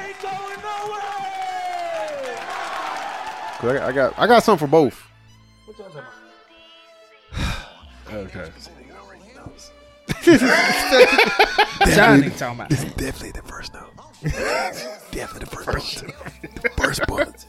ain't going nowhere. I got something for both. What y'all talking about? Okay. John ain't talking about. Definitely the first note. Definitely the first note. The first bullet.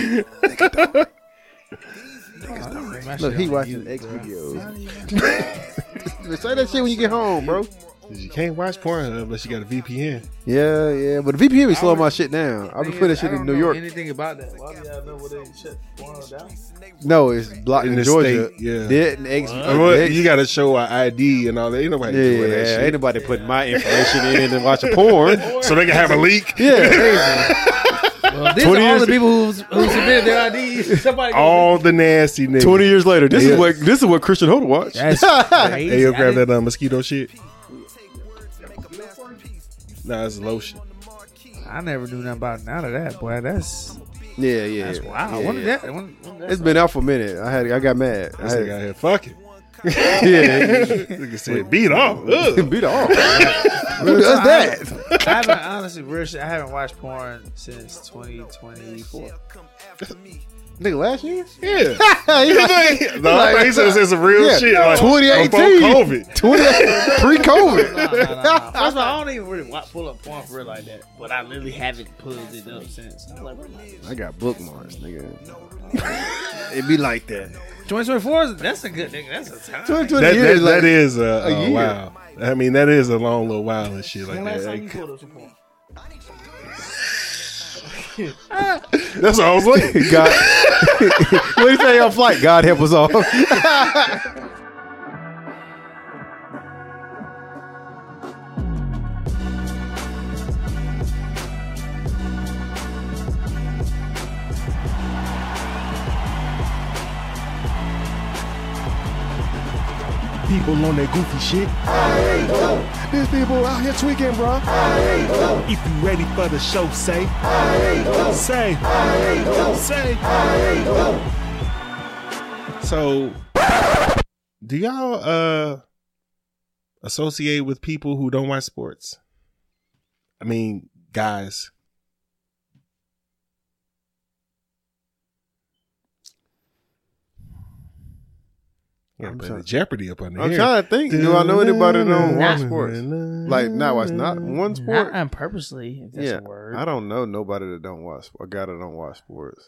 Look, he watching X videos. Say that shit when you get home, bro. You can't watch porn unless you got a VPN. Yeah, but the VPN be slowing my shit down. I'll be putting that shit in New York. Anything about that? Why do y'all know what they shut porn down? No, it's blocked in the Georgia. state, yeah. Dead and X. You got to show an ID and all that. Ain't nobody doing that shit. Ain't nobody putting my information in and watching porn. So they can have a leak. Yeah. Well, these are all the people who submitted their IDs. Somebody all the nasty niggas. 20 years later, this is what Christian Holder watched. That's crazy. Hey, yo, grab that mosquito shit. Nah, it's lotion. I never knew nothing about none of that, boy. That's Yeah. That's wild. Yeah. When did that? It's been out for a minute. I got mad. This nigga out here fucking. Yeah. Nigga said, beat off. Beat off. Who does that? I haven't honestly, real shit, I haven't watched porn since 2024. Nigga, last year? Yeah. He says it's some real shit. Like 2018. Before COVID. Pre-COVID. No. First of all, I don't even really pull up porn for real like that. But I literally haven't pulled it up since. I got bookmarks, nigga. It be like that. 2024, that's a good nigga. That's a time. 2020 years like that is a year. wow. I mean, that is a long little while and shit like When last time you that. pulled up some porn? That's all I was like. God, what do you say on flight? God help us all. People on that goofy shit. There's people out here tweaking, bro. If you ready for the show, say. Say. So, do y'all associate with people who don't watch sports? I mean, guys. I'm putting Jeopardy up on there. I'm trying to think. Do I know anybody that don't watch sports? Like, not one sport? Not purposely, if that's a word. I don't know nobody that don't watch. A guy that don't watch sports.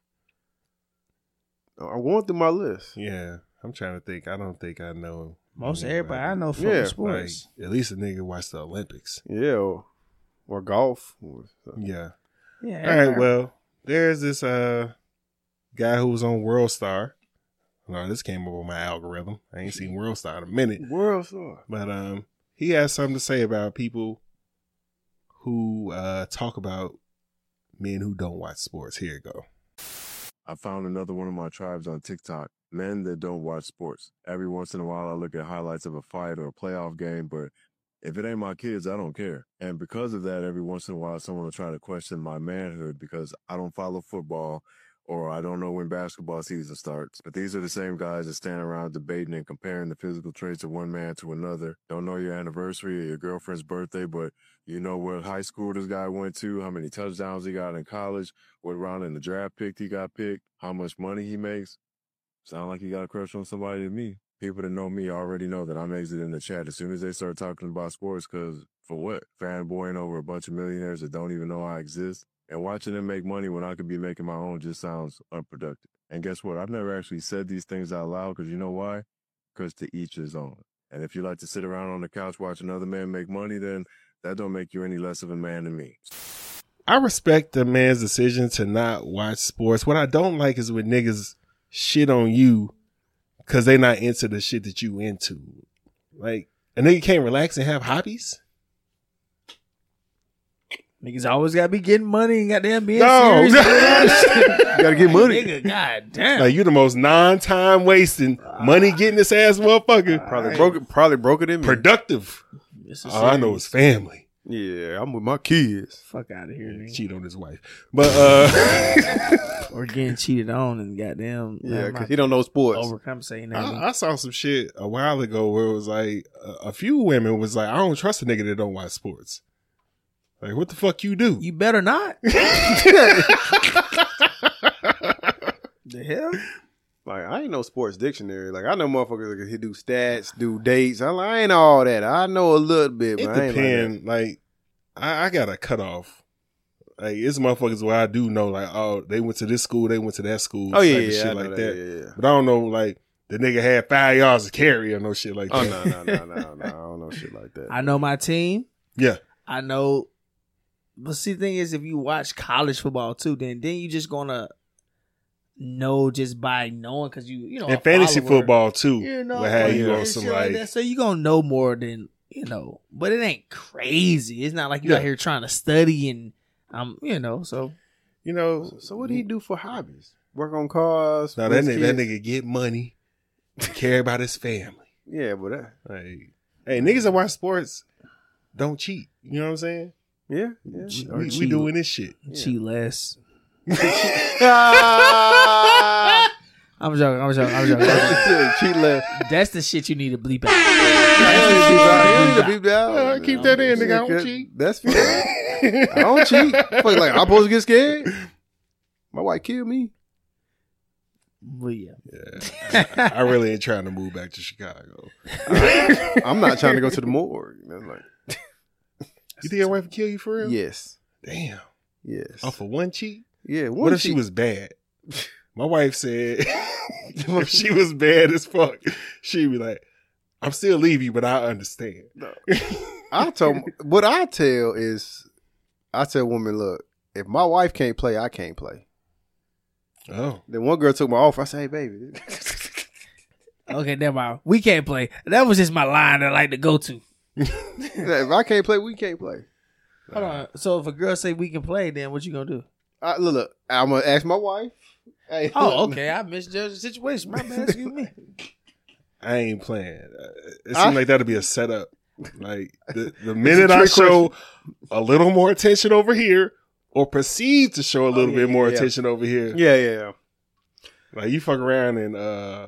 I'm going through my list. Yeah, I'm trying to think. I don't think I know. Most everybody I know from sports. Like, at least a nigga watch the Olympics. Yeah, or golf. Yeah. Yeah. All right, well, there's this guy who was on World Star. No, this came up on my algorithm. I ain't seen World Star in a minute. World Star. But he has something to say about people who talk about men who don't watch sports. Here you go. I found another one of my tribes on TikTok. Men that don't watch sports. Every once in a while, I look at highlights of a fight or a playoff game, but if it ain't my kids, I don't care. And because of that, every once in a while, someone will try to question my manhood because I don't follow football or I don't know when basketball season starts. But these are the same guys that stand around debating and comparing the physical traits of one man to another. Don't know your anniversary or your girlfriend's birthday, but you know what high school this guy went to, how many touchdowns he got in college, what round in the draft pick he got picked, how much money he makes. Sound like you got a crush on somebody to me. People that know me already know that I'm exiting the chat as soon as they start talking about sports, because for what? Fanboying over a bunch of millionaires that don't even know I exist? And watching them make money when I could be making my own just sounds unproductive. And guess what? I've never actually said these things out loud because you know why? Because to each his own. And if you like to sit around on the couch watching other men make money, then that don't make you any less of a man than me. I respect the man's decision to not watch sports. What I don't like is when niggas shit on you because they not into the shit that you into. Like, a nigga can't relax and have hobbies? Niggas always gotta be getting money and goddamn being No. serious. You gotta get money. Nigga, goddamn. Like, you the most non-time wasting, money getting this ass motherfucker. Probably broke it in me. Productive. All I know is family. Yeah, I'm with my kids. Fuck out of here, nigga. Cheat on his wife. But, Or getting cheated on and goddamn. Yeah, because he don't know sports. Overcompensating. I saw some shit a while ago where it was like, a few women was like, I don't trust a nigga that don't watch sports. Like, what the fuck you do? You better not. The hell? Like, I ain't no sports dictionary. Like, I know motherfuckers that can do stats, do dates. I ain't all that. I know a little bit, It but I ain't depends. Like, I got a cutoff. Like, it's motherfuckers where I do know, like, oh, they went to this school, they went to that school. Oh, yeah, type of yeah, shit I know like that, that. yeah. But I don't know, like, the nigga had 5 yards to carry or no shit like Oh, that. no. I don't know shit like that. I know my team. Yeah. I know. But see, the thing is, if you watch college football too, then you just gonna know just by knowing because you know. And fantasy follower, football too. you know, will have you and on shit some like like that. So you gonna know more than you know, but it ain't crazy. It's not like you Yeah. out here trying to study and you know. So you know. So what do he do for hobbies? Work on cars? Now that nigga get money, care about his family. Yeah, but Like, hey, niggas that watch sports don't cheat. You know what I'm saying? yeah. We doing this shit. cheat less. Ah! I'm joking. Cheat left. That's the shit you need to bleep out. Keep that in, nigga. I don't cheat. That's fine. I don't cheat. Fuck, like I'm supposed to get scared. My wife killed me. But yeah. I really ain't trying to move back to Chicago. I'm not trying to go to the morgue. That's like, You think your wife would kill you for real? yes, Damn. yes. Off of one cheat? Yeah. What if she was bad? My wife said if she was bad as fuck, she'd be like, I'm still leave you, but I understand. I tell women, look, if my wife can't play, I can't play. Oh. Then one girl took my offer. I said, hey, baby. Okay, never mind. We can't play. That was just my line I like to go to. If I can't play, we can't play. Hold on. So if a girl say we can play, then what you gonna do? Look, I'm going to ask my wife. Hey, Oh, okay. I misjudged the situation. My bad. Excuse me. I ain't playing. It seems like that'd be a setup. Like the minute I show a little more attention over here, or proceed to show a little bit more attention over here, Yeah. like you fuck around and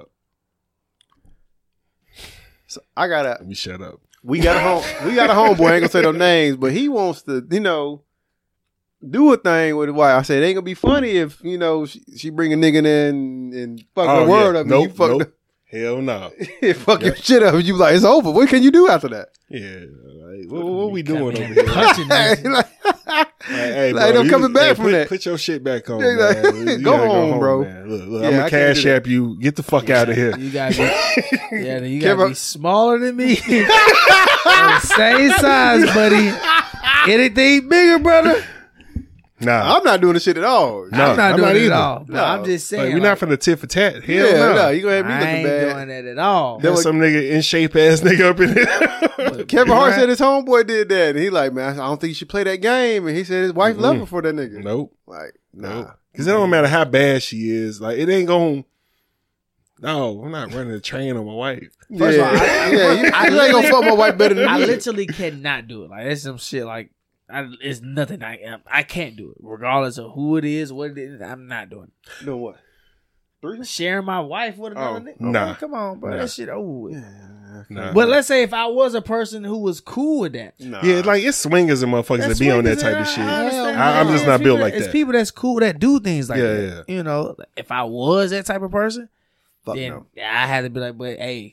So I gotta. let me shut up. We got a homeboy. I ain't gonna say no names, but he wants to, do a thing with his wife. I said it ain't gonna be funny if she bring a nigga in and fuck her word up. Nope, and you fuck nope. Hell no. fuck your shit up. And you like it's over. What can you do after that? Yeah. Like, what we doing over here? Punching this. Hey, Like, no coming back from that. Put your shit back on, Yeah, like, man. You go gotta home, bro. Man. Look, Yeah, I'm I gonna can't cash do that. app you. Get the fuck out of here. You gotta be, you gotta be smaller than me. Same size, buddy. Anything bigger, brother? Nah, I'm not doing the shit at all. No, I'm not I'm doing not it either. at all. No. I'm just saying. like, we're not from the tit for tat. Hell Yeah, no. no, you gonna have me I looking ain't bad. doing that at all. There's some nigga in shape ass nigga up in there. Kevin Hart said his homeboy did that, and he like, man, I don't think you should play that game. And he said his wife love him for that nigga. Nope. Like, Nope. nah. Because it don't matter how bad she is. Like, it ain't going. No, I'm not running a train on my wife. First of all, you ain't gonna fuck my wife better than I me. literally cannot do it. Like that's some shit. Like it's nothing. I can't do it, regardless of who it is, what it is. I'm not doing it. Doing what? Sharing my wife with another nigga. nah. Man, come on, bro. Nah. That shit over with. Nah. But let's say if I was a person who was cool with that. Nah. Yeah, like it's swingers and motherfuckers that be on that type of shit. I'm just not built like It's that. people that's cool that do things like Yeah, that. You know, if I was that type of person, Fuck then no. I had to be like, but hey,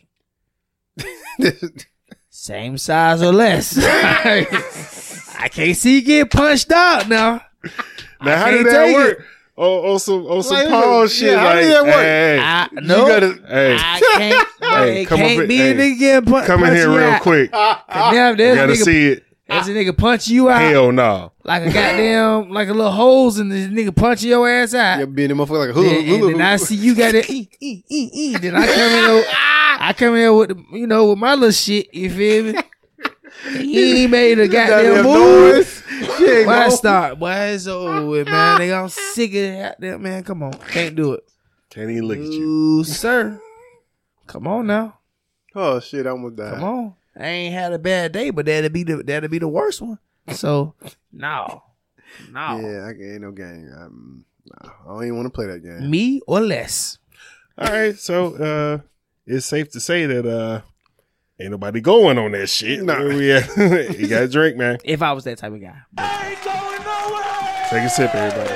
same size or less. I can't see you get punched out now. Now, how can't did that take work? On some Like, Paul shit. yeah, how like, did that work? hey, No, hey, I can't. Hey, It come can't up- be hey, a nigga getting punched. come in here real quick. Now, You there's gotta a nigga, see it. there's a nigga punch you out Hell no. like a goddamn, like a little holes in this nigga punching your ass out. Yeah, being a motherfucker like a Then I see you got that then I come in with with my little shit, you feel me? He ain't made a goddamn move. Why I start? Boy, it's over with, man. Nigga, I'm sick of that, man. Come on. Can't do it. Can't even look at you. Ooh, sir. Come on now. Oh shit, I almost died. Come on. I ain't had a bad day, but that'd be the worst one. So no. Yeah, ain't no game. I don't even want to play that game. Me or less. All right, so it's safe to say that Ain't nobody going on that shit. Nah. Where we at? You got to drink, man. If I was that type of guy. Take a sip, everybody.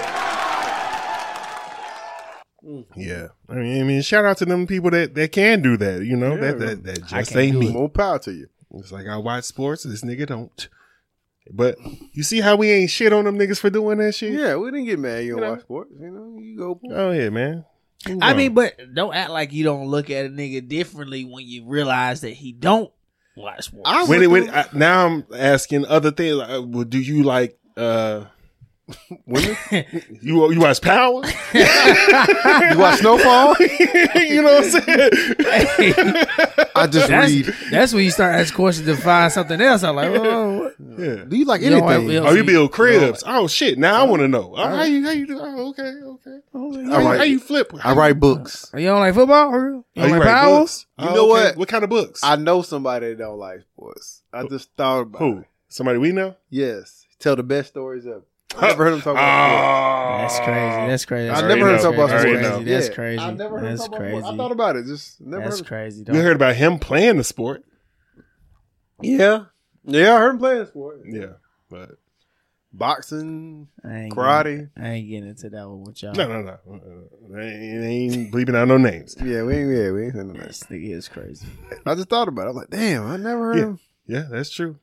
Yeah, I mean, shout out to them people that can do that. You know, Yeah. that I just can't ain't do me. it. More power to you. It's like I watch sports, this nigga don't. But you see how we ain't shit on them niggas for doing that shit? Yeah, we didn't get mad. You don't You know? watch sports. You know, you go. Oh yeah, man. I mean, but don't act like you don't look at a nigga differently when you realize that he don't watch sports. I went through- now I'm asking other things. Like, well, do you like women. you watch Power? You watch Snowfall? You know what I'm saying? I just read. That's when you start asking questions to find something else. I'm like, oh, Yeah. Do you like You don't anything? have- Oh, you build cribs. Oh shit! Now I want to know. Oh, how you do? Oh, okay. How you flip? I write books. you don't like football? Or you Oh, don't you like write Power? books? You Oh, know okay. what? What kind of books? I know somebody that don't like sports. I just thought about Who? it. Somebody we know? Yes. Tell the best stories ever. I never heard him talk about That's crazy. That's crazy. sports. That's I never heard him talk about That's already sports. know. crazy. That's Yeah. crazy. I never heard him That's talk about crazy. sports. I thought about it. Just never That's heard. crazy. We heard about him playing the sport. Yeah. Yeah, I heard him playing sport. Yeah, but Boxing, I ain't karate. I ain't getting into that one with y'all. no. They ain't bleeping out no names. Yeah, we ain't saying that. This nigga is crazy. I just thought about it. I'm like, damn, I never heard him. Yeah, that's true.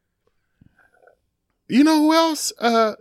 You know who else?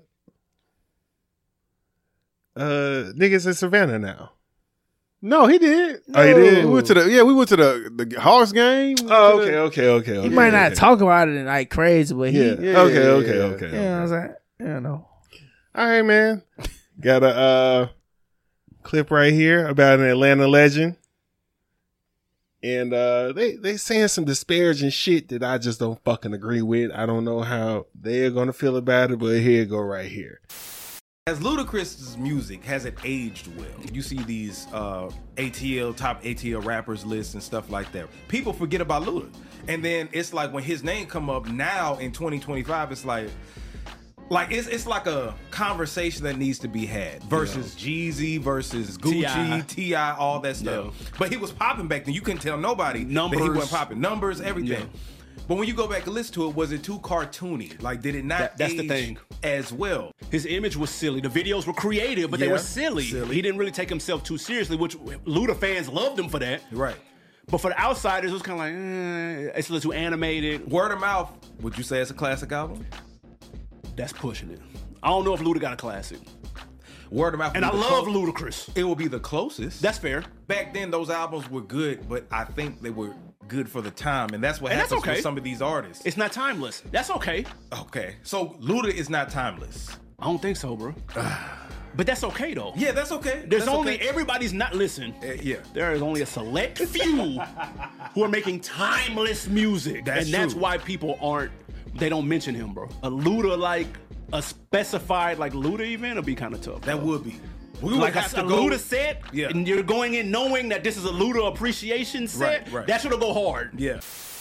Niggas in Savannah now. No, he did. Oh, he did? We went to the Hawks game. Oh, We went to okay. He might not talk about it like crazy, but he, Yeah. Yeah, Okay. you know what I'm saying? You know. All right, man. Got a clip right here about an Atlanta legend. And they saying some disparaging shit that I just don't fucking agree with. I don't know how they're gonna feel about it, but here it go right here. As Ludacris's music hasn't aged well. You see these top ATL rappers lists and stuff like that. People forget about Luda. And then it's like when his name come up now in 2025, it's like it's like a conversation that needs to be had versus Jeezy versus Gucci, T.I., all that stuff. Yeah. But he was popping back then. You couldn't tell nobody that he wasn't popping. Numbers, everything. Yeah. But when you go back and listen to it, was it too cartoony? Like, did it not That's the age thing. as well? His image was silly. The videos were creative, but they Yeah, were silly. He didn't really take himself too seriously, which Luda fans loved him for that. Right. But for the outsiders, it was kind of like, it's a little too animated. Word of mouth, would you say it's a classic album? That's pushing it. I don't know if Luda got a classic. Word of mouth. And I would be the love clo- Ludacris. It will be the closest. That's fair. Back then, those albums were good, but I think they were good for the time, and that's what And that's happens okay. with some of these artists. It's not timeless. That's okay. Okay, so Luda is not timeless. I don't think so, bro. But that's okay, though. Yeah, that's okay. There's That's only, okay. everybody's not, listen. Yeah. There is only a select few who are making timeless music. That's and that's true. why people they don't mention him, bro. A Luda, like, a specified, like, Luda event would be kind of tough. That bro. would be. We would Like have a to go. Luda set, Yeah. and you're going in knowing that this is a Luda appreciation set, Right. that should go hard. Yeah.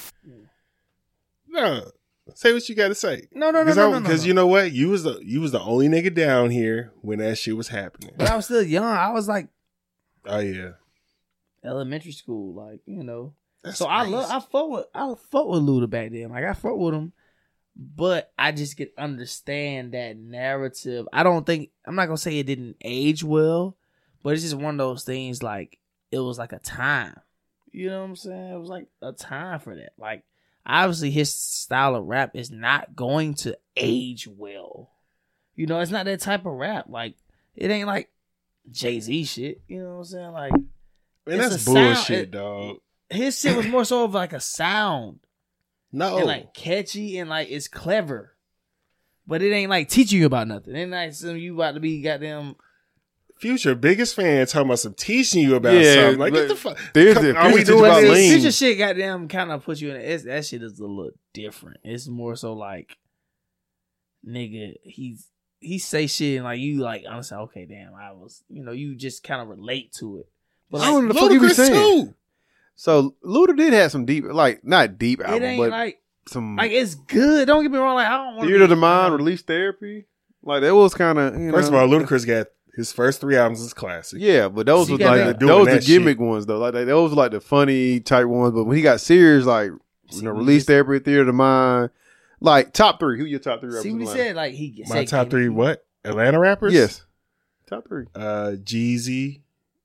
No, say what you got to say. No. Because you know what, you was the only nigga down here when that shit was happening. But I was still young. I was like Oh yeah, elementary school, like, you know. That's So crazy. I fought with Luda back then. Like, I fought with him, but I just could understand that narrative. I'm not gonna say it didn't age well, but it's just one of those things. Like, it was like a time. You know what I'm saying? It was like a time for that. Like, obviously his style of rap is not going to age well. You know, it's not that type of rap. Like, it ain't like Jay-Z shit. You know what I'm saying? Like, Man, it's that's a sound- bullshit, dog. his shit was more so of like a sound. No, And like catchy and like it's clever. But it ain't like teaching you about nothing. It ain't like some you about to be goddamn. Future biggest fan talking about some teaching you about Yeah, something. Like, but get the fuck. there's Come- the are we Future doing about this? lean. Future shit goddamn kind of puts you in it. That shit is a little different. It's more so like, nigga, he say shit and like you like honestly, okay, damn, I was, you know, you just kind of relate to it. But I don't know like, the fuck you be Ludacris saying. too. So Luda did have some deep, like not deep it album, ain't but like some it's good. Don't get me wrong. Like, I don't want Theater of the Mind, Release Therapy. Like that was kind of First of all, Ludacris got his first 3 albums as classic. Yeah, but those See, was got like that- those doing the that gimmick ones though. Like those were like the funny type ones. But when he got serious, like release therapy, theater of the mind. Like top 3. Who your top 3 rappers? See what he in Atlanta? said? Like he My said top 3 what? Atlanta rappers? Yes. Top 3. Jeezy,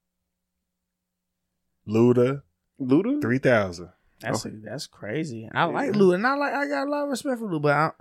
Luda, 3000. That's crazy. I like Luda, and I got a lot of respect for Luda, but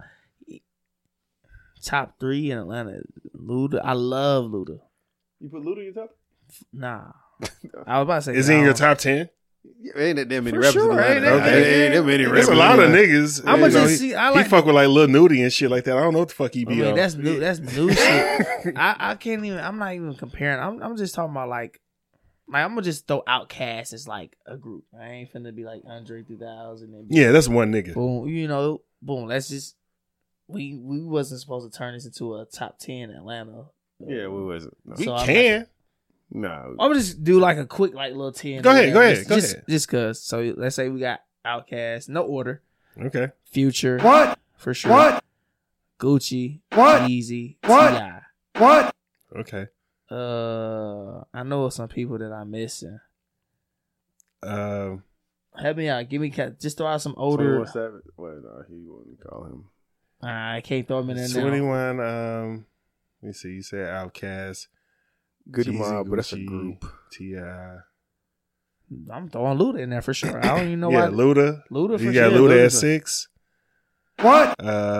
top 3 in Atlanta. Luda, I love Luda. You put Luda in your top? Nah, I was about to say. Is he in your top 10? Ain't that damn many For rappers sure, in Atlanta? ain't that- Ain't that many rappers. There's a lot of niggas. I'ma You know, just see. I he like. fuck with like Lil Nudie and shit like that. I don't know what the fuck he I be mean, on. that's new. That's new shit. I can't even. I'm not even comparing. I'm just talking about like I'm gonna just throw Outkast as like a group. I ain't finna be like Andre 3000. And Yeah, that's one nigga. boom. Boom. That's just we wasn't supposed to turn this into a top 10 in Atlanta. Yeah, we wasn't. No. We So can. No. I'm gonna just do like a quick like little 10. Go ahead. Just cause. So let's say we got Outkast, no order. Okay. Future. What? For sure. What? Gucci. What? Yeezy. What? T.I. What? Okay. I know some people that I'm missing. Um, Help me out. Give me just throw out some older. 21 Savage. Wait, no, he wouldn't call him. I can't throw him in there now. 21. Let me see. You said Outkast, Goody Jeezy, Mob, but that's a Gucci, group. T.I. I'm throwing Luda in there for sure. I don't even know Yeah, why. Luda. Luda for You sure. got Luda at Luda's 6. What?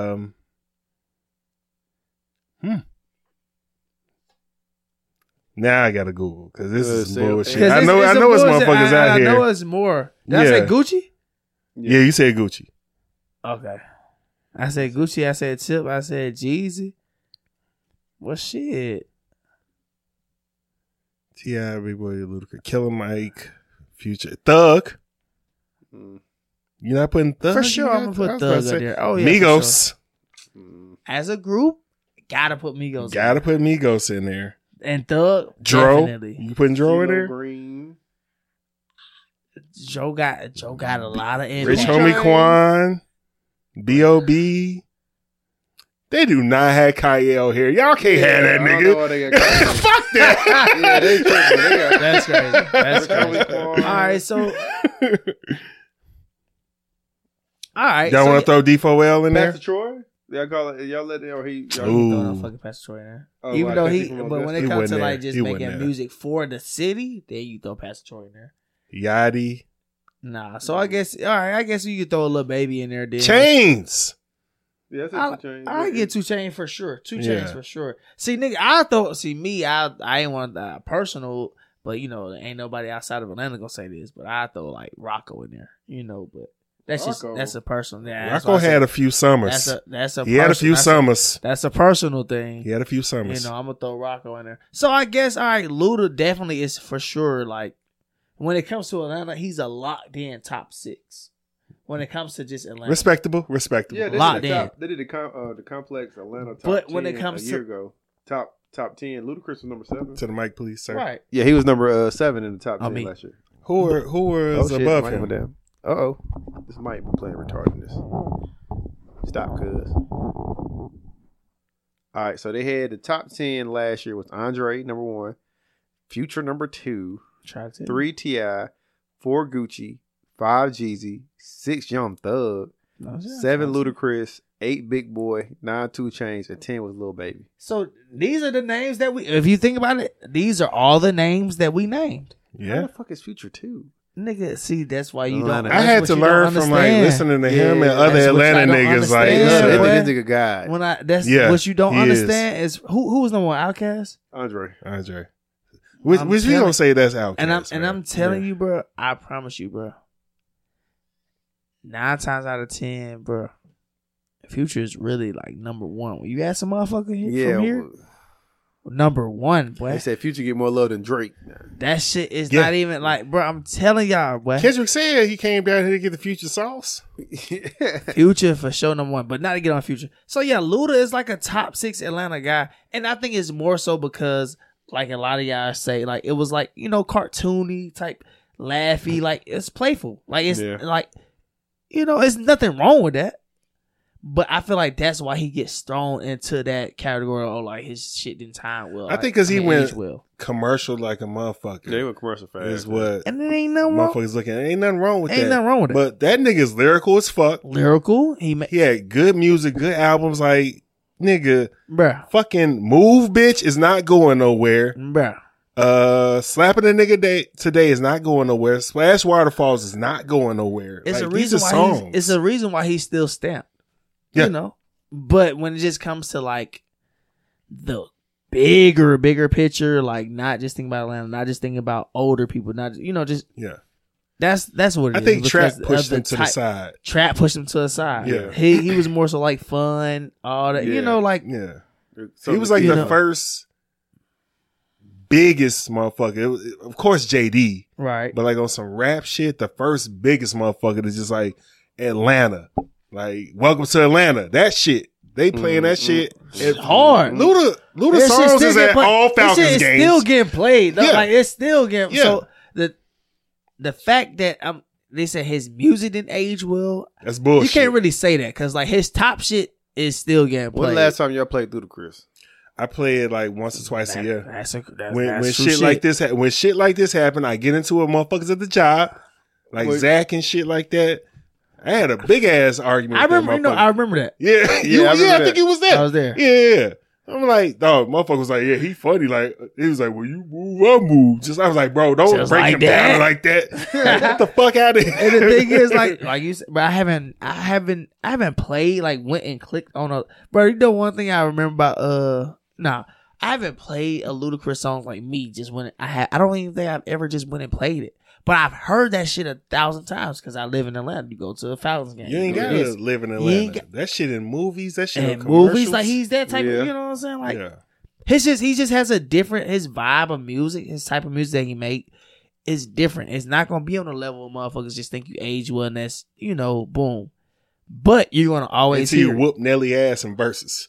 Now I gotta Google because this is some bullshit. 'Cause I know some it's bullshit. motherfuckers out I here. know it's more. Did I Yeah. say Gucci? Yeah, you said Gucci. Okay. I said Gucci. I said Tip. I said Jeezy. Well, shit. T.I., Big Boy, Ludacris, Killer Mike, Future, Thug. Mm. You're not putting Thug? For sure, I'm gonna put Thug in there. Oh yeah, for Migos. sure. As a group, gotta put Migos. Gotta put Migos in there. And Thug, Dro. definitely. You putting Dro in CeeLo there? Green. Joe got a lot of Rich impact. Homie Quan, B.O.B. They do not have Kyle here. Y'all can't have that I don't know why nigga. they got Kanye. Fuck that. Yeah, they tripping. They got That's crazy. That's Rich Homie crazy. All Quan. right, so all right. Y'all so want to throw D4L in there? Pastor Troy? Y'all call it? Y'all let it or he? Y'all, Ooh. Throwing a fucking Pastor Troy in there. Oh, Even like though 50 from but when Augusta? it He comes wasn't to there. like just He wasn't making there. music for the city, then you throw Pastor Troy in there. Yachty. Nah, so I guess all right. I guess you could throw a little baby in there. Then Chains. Yeah, that's I get 2 Chainz for sure. 2 Chainz Yeah. for sure. See, nigga, I ain't want personal, but you know, ain't nobody outside of Atlanta gonna say this, but I throw like Rocco in there, you know, but that's Rocco. that's a personal. Yeah, that's Rocco why I had said a few summers. that's a He had a few that's summers. that's a personal thing. He had a few You summers. know, I'm gonna throw Rocco in there. So I guess all right, Luda definitely is for sure. Like when it comes to Atlanta, he's a locked in top 6. When it comes to just Atlanta, Respectable. Yeah, they Locked did the in. top, they did the complex Atlanta top But 10 when it comes a year to- ago. Top 10. Ludacris was number 7. To the mic, please, sir. right? Yeah, he was number 7 in the top 10 mean- last year. Who was shit, above mic him? went down. Uh-oh. This might be playing retardedness. Stop, cuz. All right, so they had the top 10 last year with Andre, number 1. Future, number 2. Try to 3 T.I. 4 Gucci. 5 Jeezy. 6 Young Thug. 7 Ludacris. 8 Big Boy. 9 2 Chainz. And 10 was Lil Baby. So these are the names that if you think about it, these are all the names that we named. How Yeah. the fuck is Future 2? Nigga, see, that's why you don't. Atlanta. I that's had what to you don't learn from like understand. listening to him Yeah, and other that's what you Atlanta don't niggas. Like, understand. Yeah, Yeah, listen, this nigga God. When that's Yeah, what you don't he is. understand is who was number 1, Outkast. Andre. Andre. Which I'm we telling- gonna say that's Outkast. And I'm man. telling you, bro, I promise you, bro. 9 times out of 10, bro, Future is really like number 1. When you ask a motherfucker here, from here, number 1, boy. They said Future get more love than Drake. That shit is Yeah. not even like, bro. I'm telling y'all, boy. Kendrick said he came down here to get the Future sauce. Future for sure number 1, but not to get on Future. So yeah, Luda is like a top 6 Atlanta guy, and I think it's more so because like a lot of y'all say, like it was like, you know, cartoony type, laughy, like it's playful, like it's Yeah. like, you know, it's nothing wrong with that. But I feel like that's why he gets thrown into that category of like his shit didn't time well. I think because he went age well. commercial like a motherfucker. They went commercial fast. Is what And it ain't nothing wrong. motherfuckers looking at. Ain't nothing wrong with that. Ain't nothing wrong with it. But that nigga's lyrical as fuck. Lyrical. He had good music, good albums. Like, nigga, bruh. fucking Move Bitch is not going nowhere. Bruh. Slapping a nigga today is not going nowhere. Splash Waterfalls is not going nowhere. It's like, a reason these are why songs. it's a reason why he's still stamped. Yeah. You know? But when it just comes to like the bigger picture, like not just thinking about Atlanta, not just thinking about older people, not just yeah. That's what it I is. think Trap because pushed of him to the side. Trap pushed him to the side. Yeah. He was more so like fun, all that. Yeah. You know, like Yeah. So He was like you the know. first biggest motherfucker. It was, of course, JD. right. But like on some rap shit, the first biggest motherfucker is just like Atlanta. Like, welcome to Atlanta. That shit. They playing that shit. It's hard. Luda That shit songs still is get at play- all that Falcons shit is games. still getting played. Though. Yeah. Like it's still getting Yeah. so the fact that they said his music didn't age well. That's bullshit. You can't really say that because like his top shit is still getting played. When the last time y'all played Ludacris? I play it like once or twice a year. That's When true shit like this, when shit like this happen, I get into it, motherfuckers at the job, like Wait. Zach and shit like that. I had a big ass argument. I with that remember. motherfucker. I remember that. Yeah, I remember I that. think he was there. I was there. Yeah. I'm like, dog, motherfucker was like, yeah, he funny. Like, he was like, well, you move, I move. Just, I was like, bro, don't Just break like him that. down like that. Like, get the fuck out of here. And the thing is, like you said, but I haven't played, like went and clicked on a, bro. You know one thing I remember about, I haven't played a Ludacris song like me. Just when I don't even think I've ever just went and played it. But I've heard that shit 1,000 times because I live in Atlanta. You go to a Falcons game. You ain't go to gotta this. live in You Atlanta. ain't That shit in movies, that shit in And commercials. movies, like he's that type Yeah. of, you know what I'm saying? Like yeah. he just has a different, his vibe of music, his type of music that he make is different. It's not gonna be on the level of motherfuckers just think you age well and that's, boom. But you're gonna always Until you hear whoop Nelly ass in verses.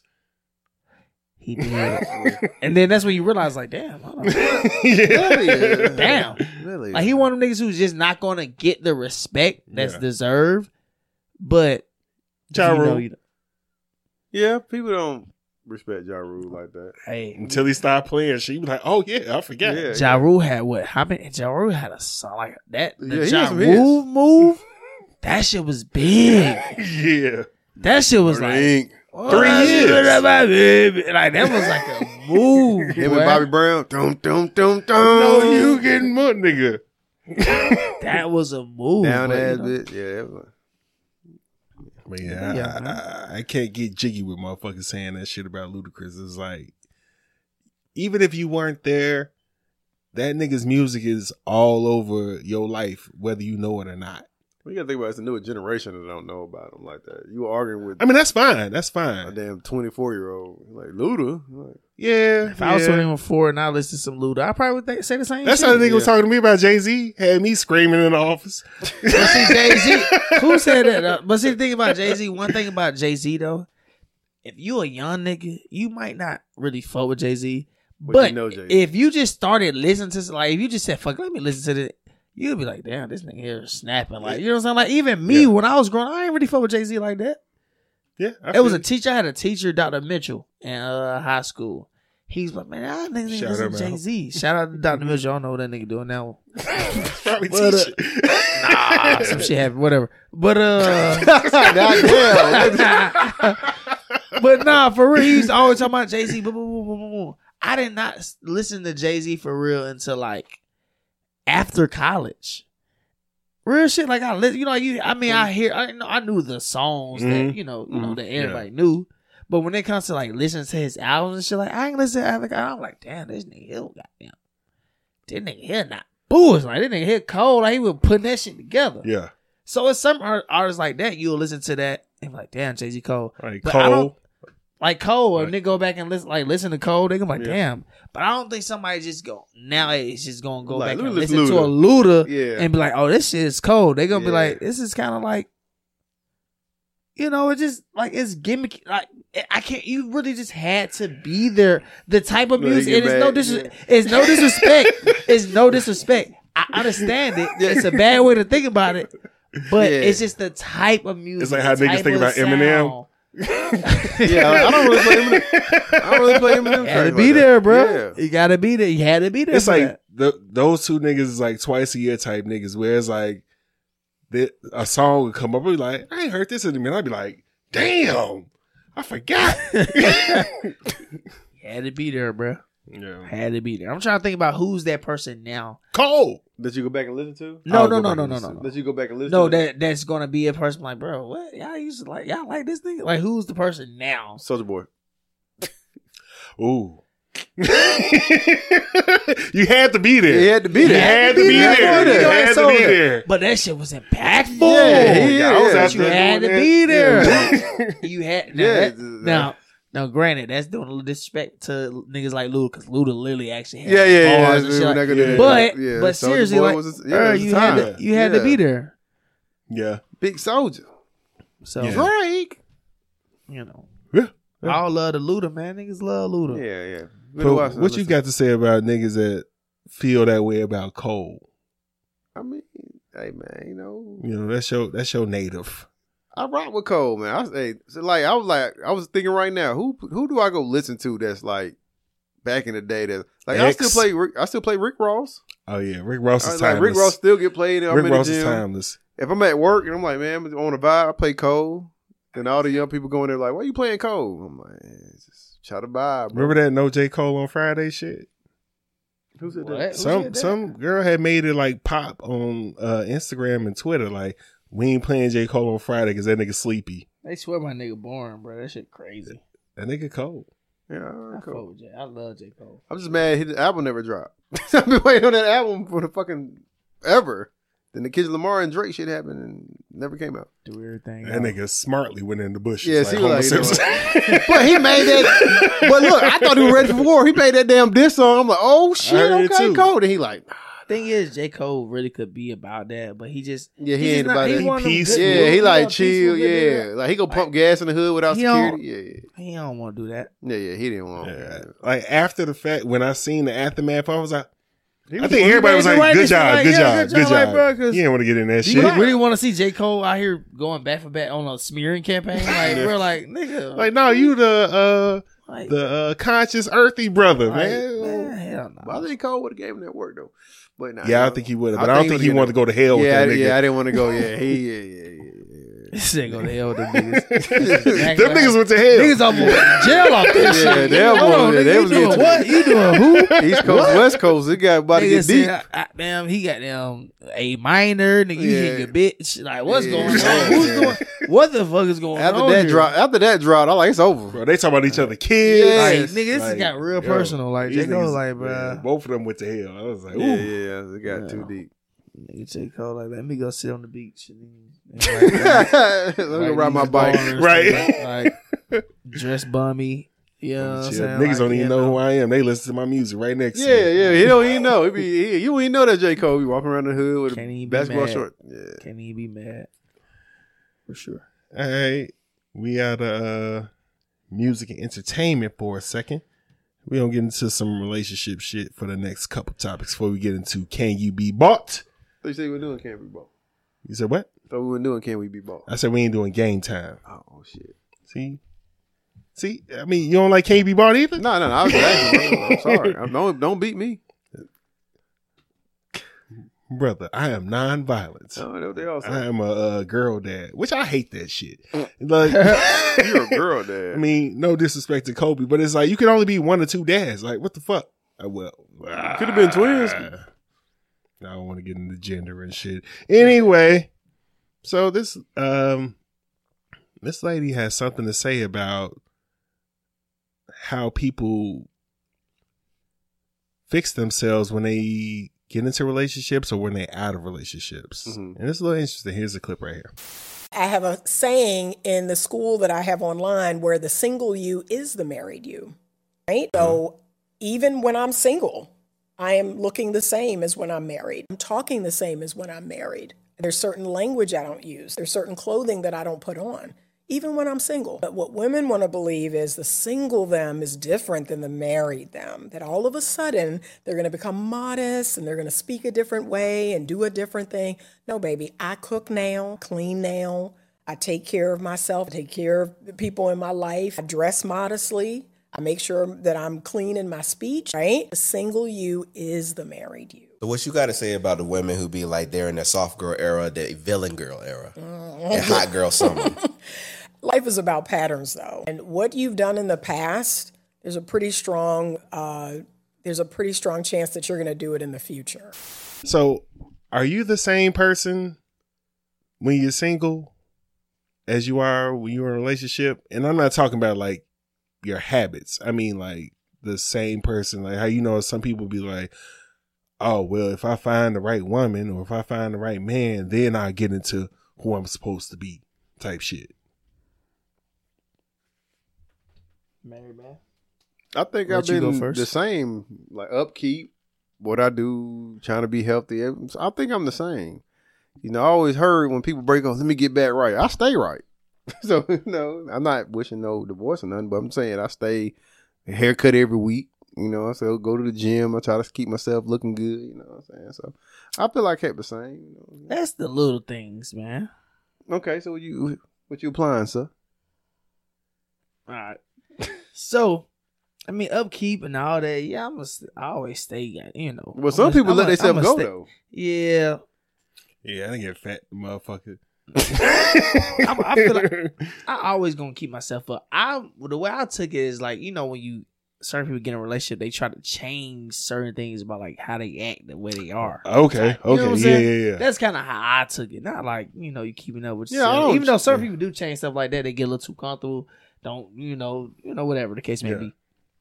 he did. And then that's when you realize, like, damn, hold on. Yeah. Damn. Really? Like he one of them niggas who's just not gonna get the respect that's Yeah. deserved. But Ja Rule. Yeah, people don't respect Ja Rule like that. hey, Until he started playing, she was like, "Oh yeah, I forgot." Yeah. Ja Rule had what? How many? Ja Rule had a song like that. Yeah, The he Ja had some Rule hits. move. That shit was big. Yeah. That shit was like Ink. 3 years. Like that was like a move. Him boy. and Bobby Brown. Dum dum dum dum. No, you getting more, nigga. That was a move. Down but, ass you know, bitch. Yeah. That was- But yeah, Yeah, I can't get jiggy with motherfuckers saying that shit about Ludacris. It's like, even if you weren't there, that nigga's music is all over your life, whether you know it or not. What you gotta think about it's the newer generation that don't know about him like that. You arguing with I mean, that's fine. That's a fine. damn 24-year-old like Luda. Like, Yeah. If I was yeah. 24 and I listened to some Luda, I probably would say the same That's shit. how the nigga was Yeah. talking to me about Jay-Z. Had me screaming in the office. But see, Jay-Z, who said that? But see, the thing about Jay-Z, one thing about Jay-Z, though, if you a young nigga, you might not really fuck with Jay-Z. But you know Jay-Z. if you just started listening to, like, if you just said, fuck, let me listen to this, you'd be like, damn, this nigga here is snapping. Like, you know what I'm saying? Like, even me, Yeah. when I was growing up, I ain't really fuck with Jay-Z like that. Yeah. It was a teacher. I had a teacher, Dr. Mitchell, in high school. He's like, man, I think Shout listen out, to man. Jay-Z. Shout out to Dr. Mitchell. I don't know what that nigga doing now. probably But, teaching. Some shit happened, whatever. But but nah, for real, he used to always talk about Jay-Z. Boom, boom, boom, boom, boom, boom. I did not listen to Jay-Z for real until like after college. Real shit, like I knew the songs that you know that everybody knew. But when it comes to like listening to his albums and shit, like I ain't listen to Africa. I'm like, damn, this nigga here, goddamn, this nigga here not bullshit. Like this nigga here cold. Like he was putting that shit together. Yeah. So it's some artists like that you'll listen to that and be like, damn, Jay-Z Cole. Like But I don't- Cole. Like Cole, Right. and they go back and listen to Cole, they gonna be like, Yeah. damn. But I don't think somebody just go now it's just gonna go Like, back and listen listen to to a Luda Yeah. and be like, oh, this shit is cold. They gonna be Yeah. like, this is kind of like, it's just like it's gimmicky. Like I can't. You really just had to be there. The type of No, they music. get It is no mad, It's no disrespect. It's no disrespect. I understand it. It's a bad way to think about it, but Yeah. it's just the type of music. It's like how the niggas type think of about Eminem. sound. Yeah, I don't really play Eminem. Had to be there, bro. You gotta be there. You had to be there. It's like those two niggas is like twice a year type niggas. Where it's like a song would come up, and be like, I ain't heard this in a minute. I'd be like, damn, I forgot. Had to be there, bro. Yeah. Had to be there. I'm trying to think about who's that person now. Cole. That you go back and listen to? No. That you go back and listen No, to? that's gonna be a person like, bro, what y'all used to like? Y'all like this nigga? Like, who's the person now? Soulja Boy. Ooh. You had to be there. You had to be there. You had to be there. You had to be there. But that shit was impactful. Yeah, I was out You there had to doing be that. there. You had now, granted, that's doing a little disrespect to niggas like Luda, because Luda literally actually had bars and shit. we're not gonna do that. But Yeah, but Soulja seriously, Boy like, was you had to be there. Yeah. Big Soldier. So Yeah. Drake. you know, Yeah. I all love the Luda, man. Niggas love Luda. Yeah. But what you got to say about niggas that feel that way about Cole? I mean, hey man, You know, that's your native. I rock with Cole, man. I was thinking right now, who do I go listen to that's like back in the day that like I still play Rick Ross. Oh yeah, Rick Ross is timeless. Like Rick Ross still get played. Rick Ross is timeless. If I'm at work and I'm like, man, I'm on a vibe, I play Cole. Then all the young people go in there like, why you playing Cole? I'm like, just try to vibe. Bro. Remember that No J. Cole on Friday shit? Who said that? Some girl had made it like pop on Instagram and Twitter like, we ain't playing J. Cole on Friday because that nigga sleepy. They swear my nigga boring, bro. That shit crazy. That nigga Cole. Yeah, I Cole. fuck with J. I love J. Cole. I'm just mad his album never dropped. I've been waiting on that album for the fucking ever. Then the Kids Lamar and Drake shit happened and never came out. Do everything. That nigga smartly went in the bushes. Yeah, like see, Homer like, Simpson. But he made that. But look, I thought he was ready for war. He made that damn diss song. I'm like, oh shit, heard it okay, too. cool. Then he like, Thing is, J. Cole really could be about that, but he just he he's ain't just about that. He one of them Peaceful. good yeah, dudes. he like one of them chill. peaceful good Yeah, dudes. like he go pump gas in the hood without he don't- security. He don't want to do that. Yeah. He didn't want. Yeah. Like after the fact, when I seen the aftermath, I was like, He I was- think everybody was made the like, right good decision. job, Like, good yeah, job, good good job, like, job. bro, 'cause You didn't want to get in that Do you shit. really want to see J. Cole out here going back for back on a smearing campaign? Like, we're like, nigga. Like, no, you the like, conscious earthy brother, like, man. man, hell no. But I think Cole would have gave him that work though. But nah, Yeah, I think he would have, but I don't think he wanted to go to hell with that nigga. Yeah, I didn't want to go. Yeah, yeah. This ain't gonna hell with them niggas. Them niggas went to hell. Niggas almost jail off that Yeah, shit. they Hold almost- on, they nigga, was you doing getting- what? You doing who? East Coast, West Coast, it got about to Nigga get deep. said, damn, he got A minor. Nigga, you Yeah. hit your bitch. Like, what's Yeah. going on? Who's doing? What the fuck is going After on? that here? drop, I like it's over. Bro, they talking about each other kids. Yeah. Like, Yes. nigga, this Like, got real yo, personal. Like, these J. Cole, niggas- like, bro. yeah, both of them went to hell. I was like, ooh. Yeah, it got too deep. Nigga, J. Cole, like, let me go sit on the beach. Let me ride my bike. Right. Like, dress bummy. You know what I'm Shit, saying? niggas Like, don't even you know who I am. They listen to my music right next to Yeah, me. he don't even know. You don't even know that J. Cole be walking around the hood with Can't a even be basketball mad. short. Yeah. Can't even be mad. For sure. All right. We out of music and entertainment for a second. We're going to get into some relationship shit for the next couple topics before we get into Can You Be Bought? So you say we're doing Can We Be Bought? You said what? So we were doing Can We Be Bought? I said we ain't doing game time. Oh shit. See? I mean, you don't like Can You Be Bought either? No. I was asking. I'm sorry. Don't beat me. Brother, I am non-violent. I know what they all say. I am a girl dad, which I hate that shit. Like, You're a girl, dad. I mean, no disrespect to Kobe, but it's like you can only be one or two dads. Like, what the fuck? Could have been twins. I don't want to get into gender and shit. Anyway, so this lady has something to say about how people fix themselves when they get into relationships or when they're out of relationships. Mm-hmm. And it's a little interesting. Here's a clip right here. I have a saying in the school that I have online where the single you is the married you, right? So even when I'm single, I am looking the same as when I'm married. I'm talking the same as when I'm married. There's certain language I don't use. There's certain clothing that I don't put on, even when I'm single. But what women want to believe is the single them is different than the married them, that all of a sudden they're going to become modest and they're going to speak a different way and do a different thing. No, baby, I cook now, clean now. I take care of myself, I take care of the people in my life. I dress modestly. I make sure that I'm clean in my speech, right? The single you is the married you. So what you got to say about the women who be like they're in the soft girl era, the villain girl era, and hot girl summer? Life is about patterns, though. And what you've done in the past, there's a pretty strong chance that you're going to do it in the future. So are you the same person when you're single as you are when you're in a relationship? And I'm not talking about like your habits. I mean, like the same person, like how, you know, some people be like, oh, well, if I find the right woman or if I find the right man, then I'll get into who I'm supposed to be type shit. Married man. I think I've been the same, like upkeep, what I do, trying to be healthy. I think I'm the same. You know, I always heard when people break up, let me get back right. I stay right. So, you know, I'm not wishing no divorce or nothing, but I'm saying I stay haircut every week. You know, I still go to the gym. I try to keep myself looking good. You know what I'm saying? So I feel like I kept the same. You know? That's the little things, man. Okay, so what you applying, sir? All right. So, I mean, upkeep and all that. Yeah, I always stay, you know. Well, some people let themselves go, though. Yeah. Yeah, I didn't get fat, motherfucker. I feel like I always gonna keep myself up. The way I took it is like, you know, when certain people get in a relationship, they try to change certain things about like how they act, the way they are. Okay, like, okay, yeah. That's kind of how I took it. Not like, you know, you keeping up with yourself. Even though certain people do change stuff like that, they get a little too comfortable. Don't you know, whatever the case may be.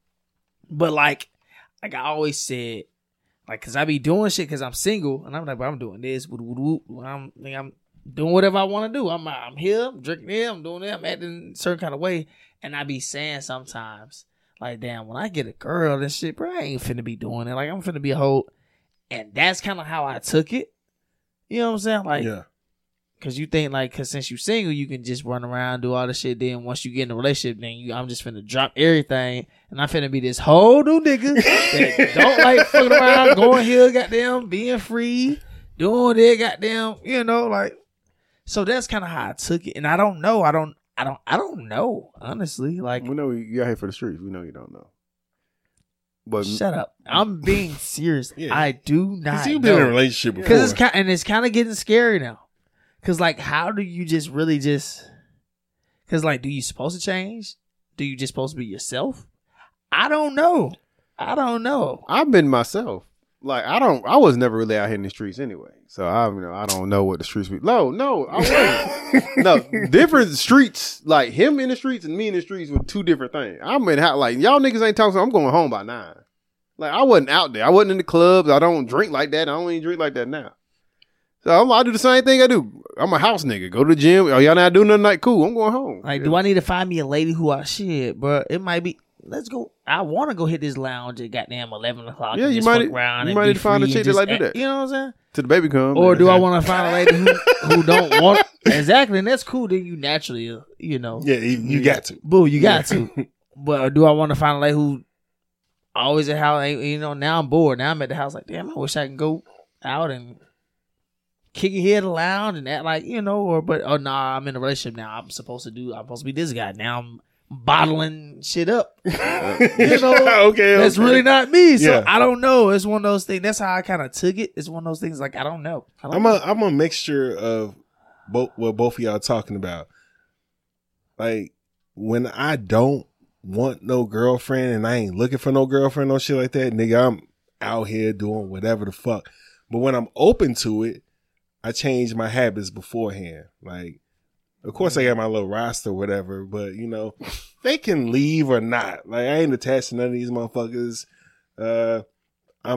But like I always said, like, cause I be doing shit cause I'm single, and I'm like, I'm doing this, I'm doing whatever I want to do. I'm here, I'm drinking here, I'm doing that, I'm acting a certain kind of way, and I be saying sometimes, like, damn, when I get a girl and shit, bro, I ain't finna be doing it. Like, I'm finna be a hoe, and that's kind of how I took it. You know what I'm saying? Like, yeah. Cause you think like, cause since you single, you can just run around, do all the shit. Then once you get in a relationship, then I'm just finna drop everything, and I'm finna be this whole new nigga that don't like fucking around, going here, goddamn, being free, doing it, goddamn, you know, like. So that's kind of how I took it, and I don't know. I don't know, honestly. Like, we know you out here for the streets. We know you don't know. But shut up. I'm being serious. Yeah. I do not know. Because you've been in a relationship before. It's kind of getting scary now. Because, like, how do you just really just... Because, like, do you supposed to change? Do you just supposed to be yourself? I don't know. I've been myself. Like, I was never really out here in the streets anyway. So, I don't know what the streets be. No, I wasn't. No, different streets. Like, him in the streets and me in the streets were two different things. I'm in, like, y'all niggas ain't talking, so I'm going home by 9. Like, I wasn't out there. I wasn't in the clubs. I don't drink like that. I don't even drink like that now. So I do the same thing I do. I'm a house nigga. Go to the gym. Oh, y'all not doing nothing like cool. I'm going home. Like, do I need to find me a lady who shit, bro? It might be. Let's go. I want to go hit this lounge at goddamn 11 o'clock. Yeah, and you just might fuck around you might need to find a chick that like do that. You know what I'm saying? Till the baby come. Or do I want to find a lady who don't want exactly? And that's cool. Then you naturally, you know. Yeah, you got to. Boo, you got to. But do I want to find a lady who always at house? You know, now I'm bored. Now I'm at the house. Like, damn, I wish I can go out and kick your head around and act like, you know, nah, I'm in a relationship now. I'm supposed to be this guy. Now I'm bottling shit up. You know, okay. That's really not me. So I don't know. It's one of those things. That's how I kind of took it. It's one of those things like, I don't know. I'm a mixture of what both of y'all talking about. Like, when I don't want no girlfriend and I ain't looking for no girlfriend, no shit like that, nigga, I'm out here doing whatever the fuck. But when I'm open to it, I change my habits beforehand. Like, of course I got my little roster or whatever, but you know, they can leave or not. Like, I ain't attached to none of these motherfuckers. I'm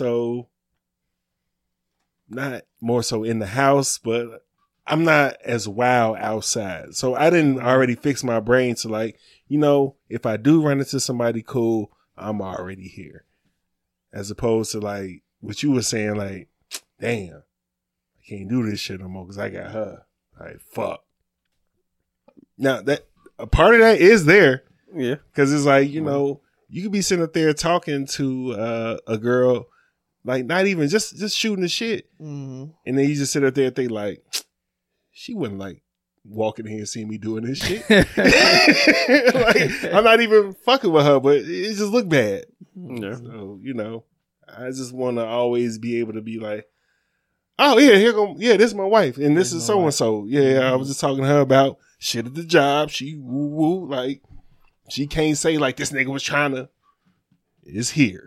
not more so in the house, but I'm not as wild outside. So I didn't already fix my brain to like, you know, if I do run into somebody cool, I'm already here. As opposed to like what you were saying, like, damn, I can't do this shit no more because I got her. Like, fuck. Now that a part of that is there. Yeah. Cause it's like, you know, you could be sitting up there talking to a girl, like not even just shooting the shit. Mm-hmm. And then you just sit up there and think like, she wouldn't like walking here and seeing me doing this shit. Like, I'm not even fucking with her, but it just look bad. Yeah. So, you know, I just want to always be able to be like, oh yeah, this is my wife, and this is so and so. Yeah, I was just talking to her about shit at the job. She woo woo, like she can't say like this nigga was trying to. It's here.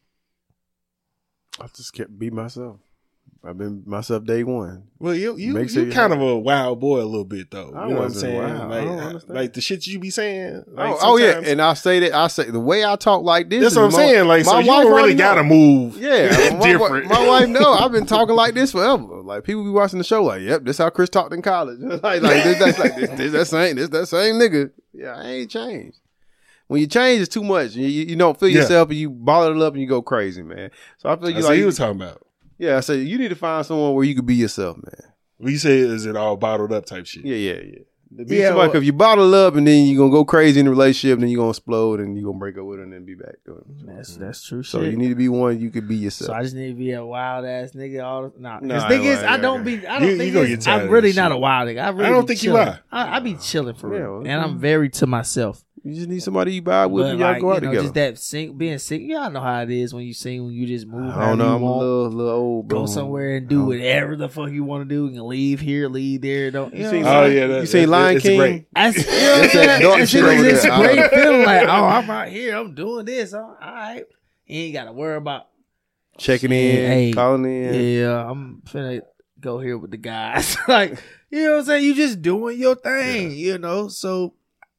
I just can't be myself. I've been myself day one. Well, you sure kind of a wild boy a little bit though. I You know what I'm wasn't saying? wild. I don't understand. Like the shit you be saying. Like Oh yeah, sometimes- and I say the way I talk like this. that's what I'm is saying. Like, so my you wife don't really already gotta know. move. Yeah, different. My wife know I've been talking like this forever. Like people be watching the show, like, yep, this how Chris talked in college. like this, that's like this that same nigga. Yeah, I ain't changed. When you change, it's too much. You don't feel yourself, and you bottle it up, and you go crazy, man. So I feel you That's like what you was talking about. Yeah, I said you need to find someone where you can be yourself, man. What you say? Is it all bottled up type shit? Yeah. Be somebody, if you bottle up and then you're gonna go crazy in the relationship, and then you're gonna explode and you're gonna break up with her and then be back doing it. That's true. So shit. you need to be one you could be yourself. So I just need to be a wild ass nigga. All nah. No, Cause thing is, I don't You think gonna get it's, tired I'm of really this not shit. a wild nigga. I really don't be think you chilling. are. I be chilling for real, Yeah, and I'm very to myself. You just need somebody you vibe with But and y'all like, go out together. just that being sick. Y'all know how it is when you sing, when you just move. I don't know. I'm you a want. little old, bro. Go somewhere and do whatever the fuck you want to do. You can leave here, leave there. Don't you know seen what I'm Oh saying? yeah, You seen Lion it's King? great. That's, you know what I'm That's that saying? dark It's shit over this there. great feeling like, oh, I'm out here, I'm doing this. All right. You ain't got to worry about Checking in, Hey, calling in. yeah, I'm finna go here with the guys. Like, you know what I'm saying? You just doing your thing, you know? So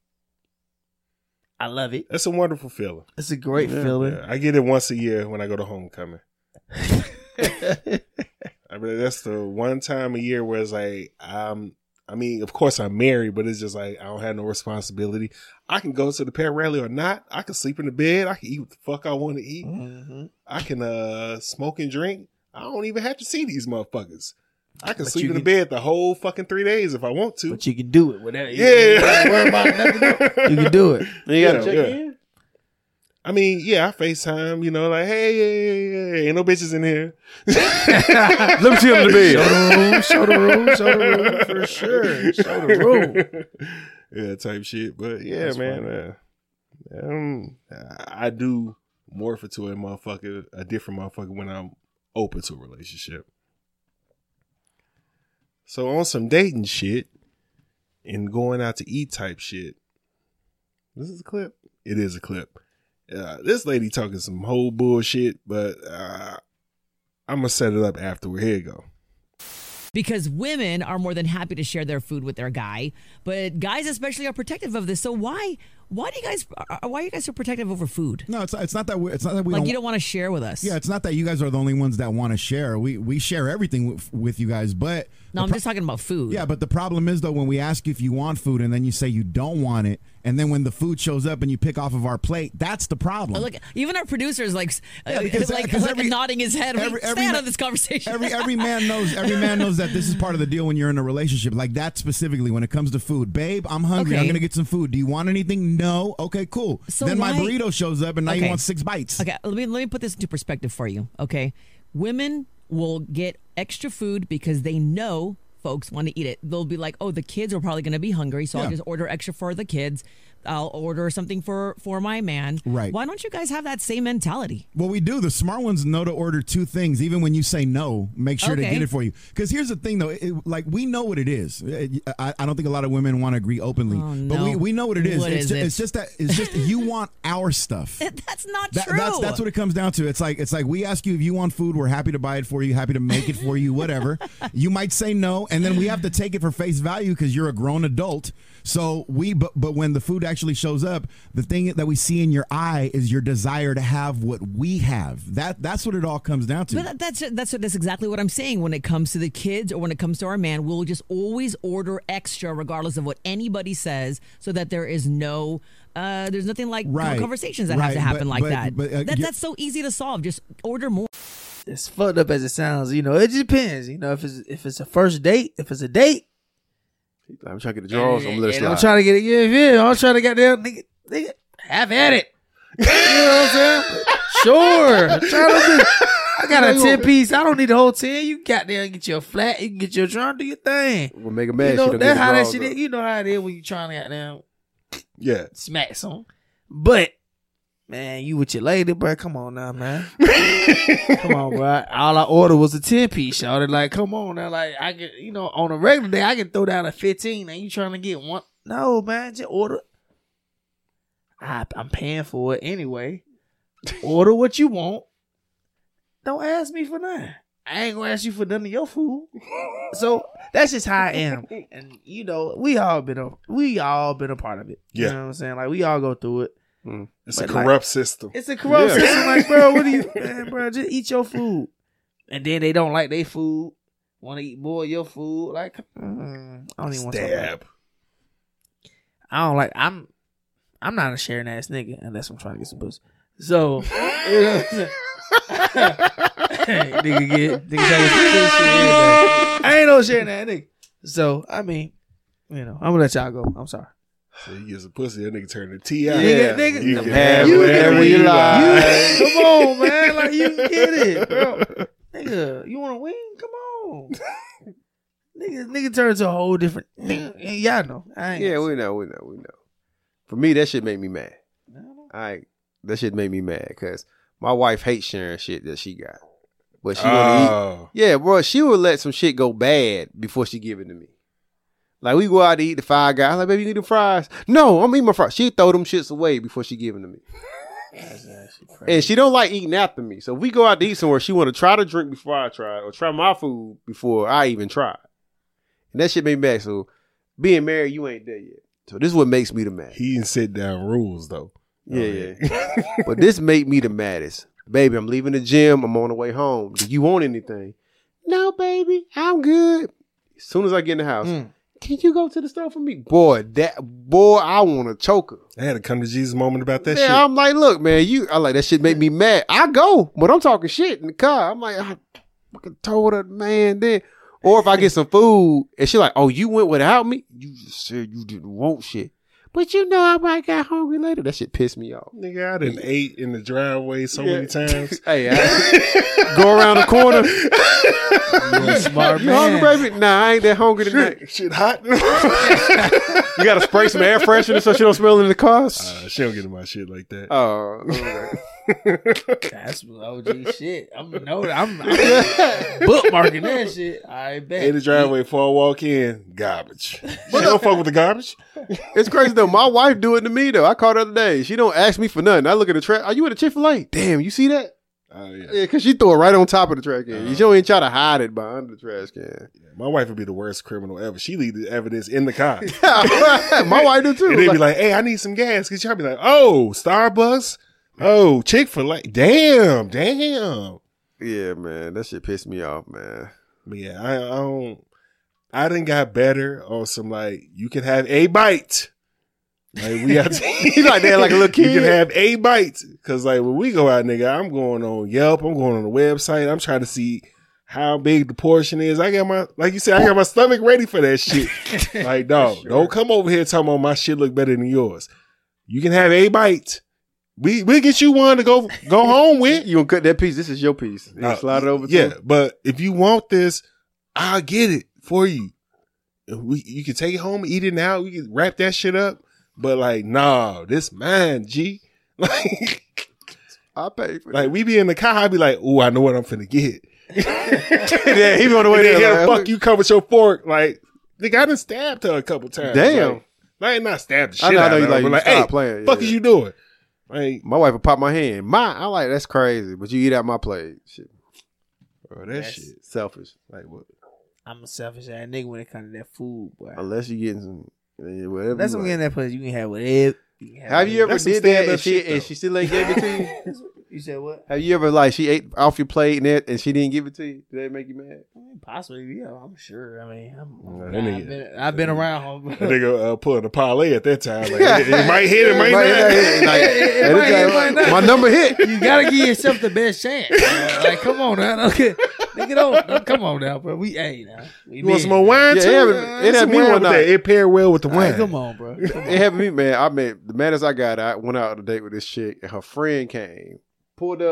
I love it. That's a wonderful feeling. It's a great feeling. Yeah, I get it once a year when I go to homecoming. I mean, that's the one time a year where it's like, I mean, of course I'm married, but it's just like, I don't have no responsibility. I can go to the pet rally or not. I can sleep in the bed. I can eat what the fuck I want to eat. Mm-hmm. I can smoke and drink. I don't even have to see these motherfuckers. I can But sleep you in the can- bed the whole fucking 3 days if I want to. But you can do it. Whatever. Yeah. You don't gotta worry about nothing else. You can do it. You gotta Yeah, check yeah. in. I mean, yeah, I FaceTime, you know, like, hey, ain't no bitches in here. Let me see them in the bed. Show the room, for sure. Show the room. Yeah, type shit. But yeah, That's man, I do morph into a different motherfucker when I'm open to a relationship. So on some dating shit and going out to eat type shit. This is a clip. It is a clip. This lady talking some whole bullshit, but I'm gonna set it up afterward. Here you go. Because women are more than happy to share their food with their guy, but guys especially are protective of this. So why are you guys so protective over food? No, it's not that we Like you don't want to share with us. Yeah, it's not that you guys are the only ones that want to share. We share everything with you guys, but No, I'm just talking about food. yeah, but the problem is though when we ask you if you want food and then you say you don't want it, and then when the food shows up and you pick off of our plate, that's the problem. Look, even our producers because every- nodding his head. Stay out of this conversation. Every man knows that this is part of the deal when you're in a relationship. Like that specifically when it comes to food. Babe, I'm hungry. Okay. I'm gonna get some food. Do you want anything? No. Okay, cool. So then my why- burrito shows up and now you Okay. want 6 bites. Okay, let me put this into perspective for you. Okay, women will get extra food because they know folks want to eat it. They'll be like, oh, the kids are probably going to be hungry, so I'll Yeah. just order extra for the kids. I'll order something for my man. Right. Why don't you guys have that same mentality? Well, we do. The smart ones know to order 2 things. Even when you say no, make sure to Okay. get it for you. Because here's the thing, though. Like, we know what it is. I don't think a lot of women want to agree openly. Oh, but no. we know what it is. What is it? It's just you want our stuff. That's not That- true. That's what it comes down to. It's like we ask you if you want food, we're happy to buy it for you, happy to make it for you, whatever. You might say no, and then we have to take it for face value because you're a grown adult. So but when the food actually shows up, the thing that we see in your eye is your desire to have what we have. That's what it all comes down to. But that's exactly what I'm saying. When it comes to the kids or when it comes to our man, we'll just always order extra regardless of what anybody says, so that there is no there's nothing like Right. conversations that have Right. to happen But- like but- that. but, That's so easy to solve. Just order more. As fucked up as it sounds, you know, it depends. You know, if it's a first date, if it's a date, I'm trying to get the drawers. I'm gonna let it and I'm slide. trying to get it. Yeah, I'm trying to get there. Nigga, have at it. You know what I'm saying? Sure. I got a 10-piece. I don't need the whole 10. You got there and get your flat. You can get your drum, do your thing. We'll make a mad. You know, that's how that draws shit up. is. You know how it is when you trying to get down. Yeah. Smack some. But, man, you with your lady, bro. Come on now, man. Come on, bro. All I ordered was a 10-piece, y'all. Like, come on now. Like, I can, you know, on a regular day, I can throw down a 15. And you trying to get one? No, man. Just order. I'm paying for it anyway. Order what you want. Don't ask me for nothing. I ain't gonna ask you for none of your food. So that's just how I am. And you know, we all been a part of it. Yeah. You know what I'm saying? Like we all go through it. It's a But, corrupt system. It's a corrupt system. Like, bro, what do you, man, bro? Just eat your food. And then they don't like their food. Want to eat more of your food? Like, I don't even want to. Stab. I don't like. I'm not a sharing ass nigga unless I'm trying to get some pussy. So, you know what I'm saying? nigga I ain't no sharing that nigga. So, I mean, you know, I'm gonna let y'all go. I'm sorry. So you get some pussy, that nigga turn to T.I. Yeah, nigga. You can have have whatever you like. Come on, man. Like, you can get it, bro. Nigga, you want to win? Come on. Nigga turns to a whole different. Y'all know. Yeah, we know. For me, that shit make me mad. That shit made me mad because my wife hates sharing shit that she got, but she want to eat. Yeah, bro, she would let some shit go bad before she give it to me. Like we go out to eat the Five Guys. I'm like, baby, you need the fries? No, I'm eating my fries. She throw them shits away before she give them to me. And she don't like eating after me. So if we go out to eat somewhere, she want to try to drink before I try or try my food before I even try. And that shit made me mad. So being married, you ain't there yet. So this is what makes me the mad. He didn't sit down rules though. Yeah. But this made me the maddest. Baby, I'm leaving the gym. I'm on the way home. Do you want anything? No, baby. I'm good. As soon as I get in the house, can you go to the store for me? Boy, I want to choke her. I had a come to Jesus moment about that Yeah, shit. I'm like, look, man, I like that shit make me mad. I go, but I'm talking shit in the car. I'm like, I fucking told her, man, then. Or if I get some food and she like, oh, you went without me? You just said you didn't want shit. But you know I might get hungry later. That shit pissed me off. Nigga, I done ate in the driveway so many times. Hey, go around the corner. You a smart You man. hungry, baby? Nah, I ain't that hungry tonight. Shit hot. You gotta spray some air freshener so she don't smell in the cars. She don't get in my shit like that. Oh, okay. That's OG shit. I'm bookmarking that shit. I bet. In the driveway before I walk in, garbage. She don't fuck with the garbage. It's crazy though. My wife do it to me though. I called her the other day. She don't ask me for nothing. I look at the trash. Are you at a Chick-fil-A? Damn, you see that? Oh yeah. Yeah, because she threw it right on top of the trash can. You don't even try to hide it behind the trash can. My wife would be the worst criminal ever. She leave the evidence in the car. My wife do too. And they be like, hey, I need some gas. Cause y'all be like, oh, Starbucks. Oh, Chick-fil-A. Damn. Yeah, man. That shit pissed me off, man. But yeah, I done got better on some like, you can have a bite. Like we have to He like that like a little kid. You can have a bite. Cause like when we go out, nigga, I'm going on Yelp. I'm going on the website. I'm trying to see how big the portion is. I got like you said, I got my stomach ready for that shit. Like, dog, don't come over here talking about my shit look better than yours. You can have a bite. We'll get you one to go home with. You gonna cut that piece? This is your piece. You slide it over to yeah, him? but if you want this, I'll get it for you. You can take it home, eat it now. We can wrap that shit up. But like, nah, this mine, G. Like, I'll pay for it. Like, we be in the car, I be like, ooh, I know what I'm finna get. Yeah, he be on the way there. Like, fuck you, come with your fork. Like, nigga, I done stabbed her a couple times. Damn. Like not stabbed the shit I know out of you her, like, but you like, stop hey, playing. fuck Yeah. is you doing? Like, my wife would pop my hand. I like, that's crazy. But you eat out my plate. Shit. Bro, that's shit. Selfish. Like what? I'm a selfish ass nigga when it comes to that food, boy. Unless you getting some whatever. That's you what like. in that place. You can have whatever. Have you ever did that and she still ain't gave it to you? You said what? Have you ever like she ate off your plate and she didn't give it to you? Did that make you mad? Possibly, yeah. I'm sure. I mean, that nigga- I've been around home. That nigga pulling a parlay at that time. Like, it might hit, it might not. It might hit, it might not. My number hit. You gotta give yourself the best chance. Like, come on now, okay. Nigga, don't come on now, bro. We want some more wine too? It had me one night. It paired well with the wine. Come on, bro. It happened to me, man. The maddest I got, I went out on a date with this chick and her friend came, pulled up.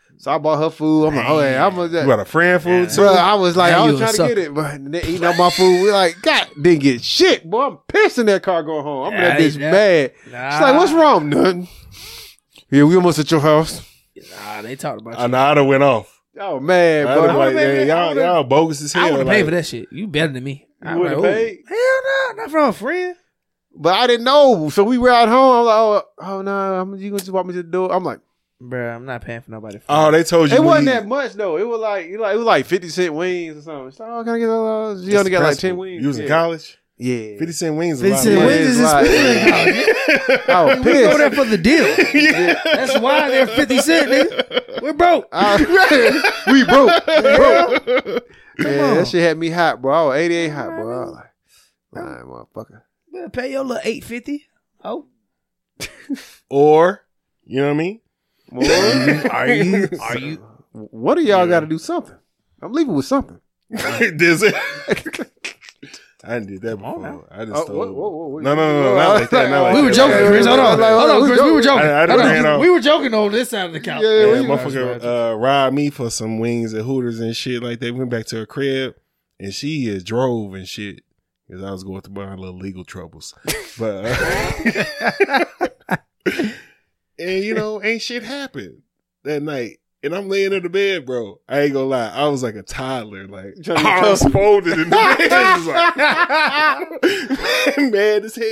So I bought her food. I'm like, oh yeah, I'm You bought a friend food too? Bro, I was like, Now I you was a trying to sucker. get it, but they eating up my food. We like, God, didn't get shit, boy. I'm pissed in that car going home. I'm in that bitch mad. She's like, what's wrong? Nothing. Yeah, we almost at your house. Nah, they talked about I you. know I'd have went off. Oh man, I'd bro. have like, yeah, y'all bogus as hell. I would have paid like- for that shit. You better than me. You would've paid? Hell no, not from a friend. But I didn't know. So we were at home. I'm like, oh no, you gonna just walk me to the door? I'm like, Bruh, I'm not paying for nobody. Oh, they told you it when wasn't you- that much though. It was like 50 cent wings or something. So, oh, can I get those? You only got like 10 wings. You was in Yeah. college? Yeah. 50 cent wings is 50 a lot. cent of money. wings is Right. expensive. I was We pissed. go there for the deal. That's why they're 50 cent, nigga. We're broke. We broke. Yeah, that shit had me hot, bro. I was 88 hot, bro. I was like, nah, motherfucker. Better pay your little $8.50. Oh, Or, you know what I mean? are you? One of y'all got to do something. I'm leaving with something. Does it? I didn't did that before. I just stole. whoa. No, not like that. Not like We were that. joking, Chris. Hold on, Chris. We were joking. I Hold on. ran off. We were joking on this side of the couch. Yeah, motherfucker robbed me for some wings at Hooters and shit like that. Went back to her crib and she drove and shit because I was going through my little legal troubles. But and you know, ain't shit happened that night. And I'm laying in the bed, bro. I ain't gonna lie. I was like a toddler, like arms folded in the bed. I was like, mad as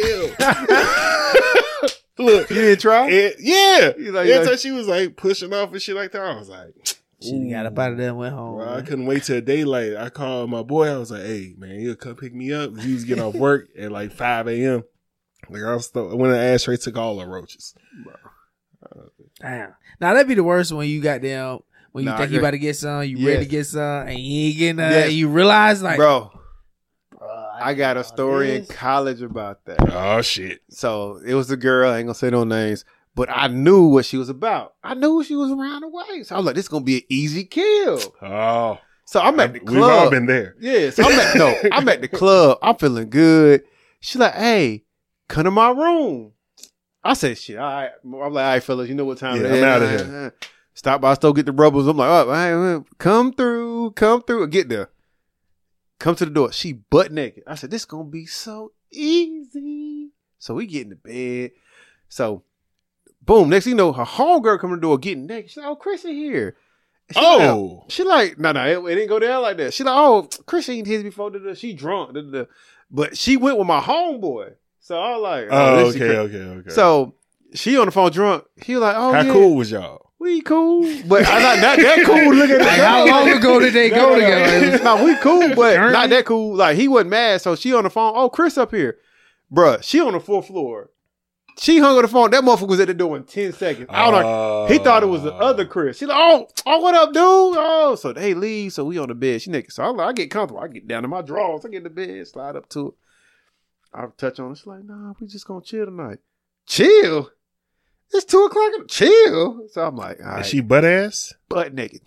hell. Look, You didn't try? yeah. like- Every time she was like pushing off and shit like that, I was like, She got up out of there and went home. bro, I couldn't wait till daylight. I called my boy. I was like, hey, man, he'll come pick me up. He was getting off work at like 5 a.m. Like I went in the ashtray, took all the roaches. Damn. Now that'd be the worst when you got down when you Nah, think I you agree. about to get some, you Yes. ready to get some, and you ain't getting nothing. Yes. And you realize like, Bro, I got a story in college about that. Oh shit! So it was a girl. I ain't gonna say no names, but I knew what she was about. I knew she was around the way. So I was like, this is gonna be an easy kill. Oh, So I'm at the club. we've all been there. Yeah, so I'm at the club. I'm feeling good. She like, hey, come to my room. I said, shit, all right. I'm like, all right, fellas, you know what time Yeah, it is. I'm outta here. Stop by the store, get the rubbers. I'm like, all right, come through, get there. Come to the door. She butt naked. I said, this gonna be so easy. So we get in the bed. So, boom, next thing you know, her homegirl come to the door getting naked. She's like, oh, Chris in here. Oh. She like, no, it didn't go down like that. She like, oh, Chris ain't his before. She drunk. But she went with my homeboy. So I was like, Oh, this is okay. crazy. So she on the phone drunk. He was like, oh, How yeah, cool was y'all? we cool. But not that cool. Look at like, how long ago did they go together? No, we cool, but not that cool. Like, he wasn't mad. So she on the phone. Oh, Chris up here. Bruh, she on the 4th floor. She hung on the phone. That motherfucker was at the door in 10 seconds. I don't know. He thought it was the other Chris. She like, oh, what up, dude? Oh, so they leave. So we on the bed. She naked. So I'm like, I get comfortable. I get down in my drawers. I get in the bed, slide up to it. I touch on it. She's like, nah, we just gonna chill tonight. Chill? It's 2:00. Chill. So I'm like, all right. Is she butt ass? Butt naked.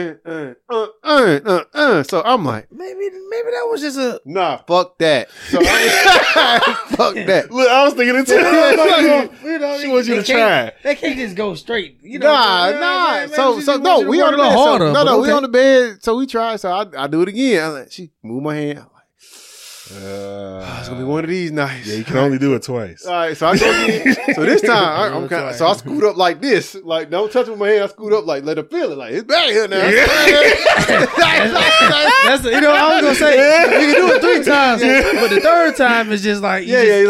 So I'm like, Maybe that was just a nah, fuck that. So fuck that. Look, I was thinking it too. you know, She wants you to they can't- try. They can't just go straight. You know, Nah. you know what I'm saying? So Maybe she no, wants you to we work on a the little bed. harder, So, no, but we okay. on the bed. So we try. So I do it again. I'm like, she move my hand. I'm like, it's gonna be one of these nights. Yeah, you can only do it twice. All right, so I go again. So this time, I'm kind of, so I scoot up like this. Like, don't touch with my hand. I scoot up like, let her feel it. Like, it's back here now. That's you know, I was gonna say you can do it 3 times, but the 3rd time is just like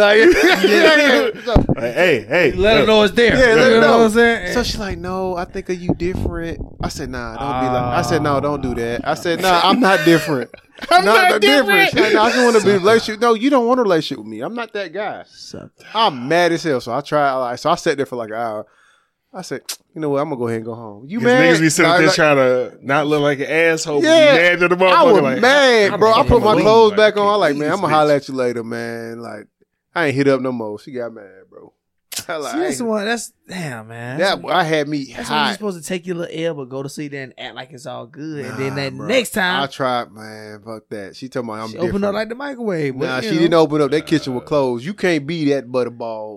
Hey, let her know it's there. Yeah, let her you know know. what I'm saying? So she's like, no, I think of you different. I said, nah, don't be like. I said, no, don't do that. I said, nah, I'm not different. I'm not different. She's like, no, I just want to be in a relationship. No, you don't want a relationship with me. I'm not that guy. I'm mad as hell. So I tried. So I sat there for like an hour. I said, you know what? I'm gonna go ahead and go home. You mad? Niggas be sitting there Like, trying to not look like an asshole. Yeah, Be mad at the motherfucker. I was like, mad, bro. I put my believe, clothes like, back on. I I like, can't man, I'm believe gonna holler this at you later, man. Like, I ain't hit up no more. She got mad, bro. I like, See, that's the one. That's damn, man. that I had me That's when you're hot. supposed to take your little L, but go to sleep there and act like it's all good, and then Nah, that bro. next time I tried, man. Fuck that. She told me I'm she different. open up like the microwave. But, Nah, you she know. didn't open up. That kitchen was closed. You can't be that butterball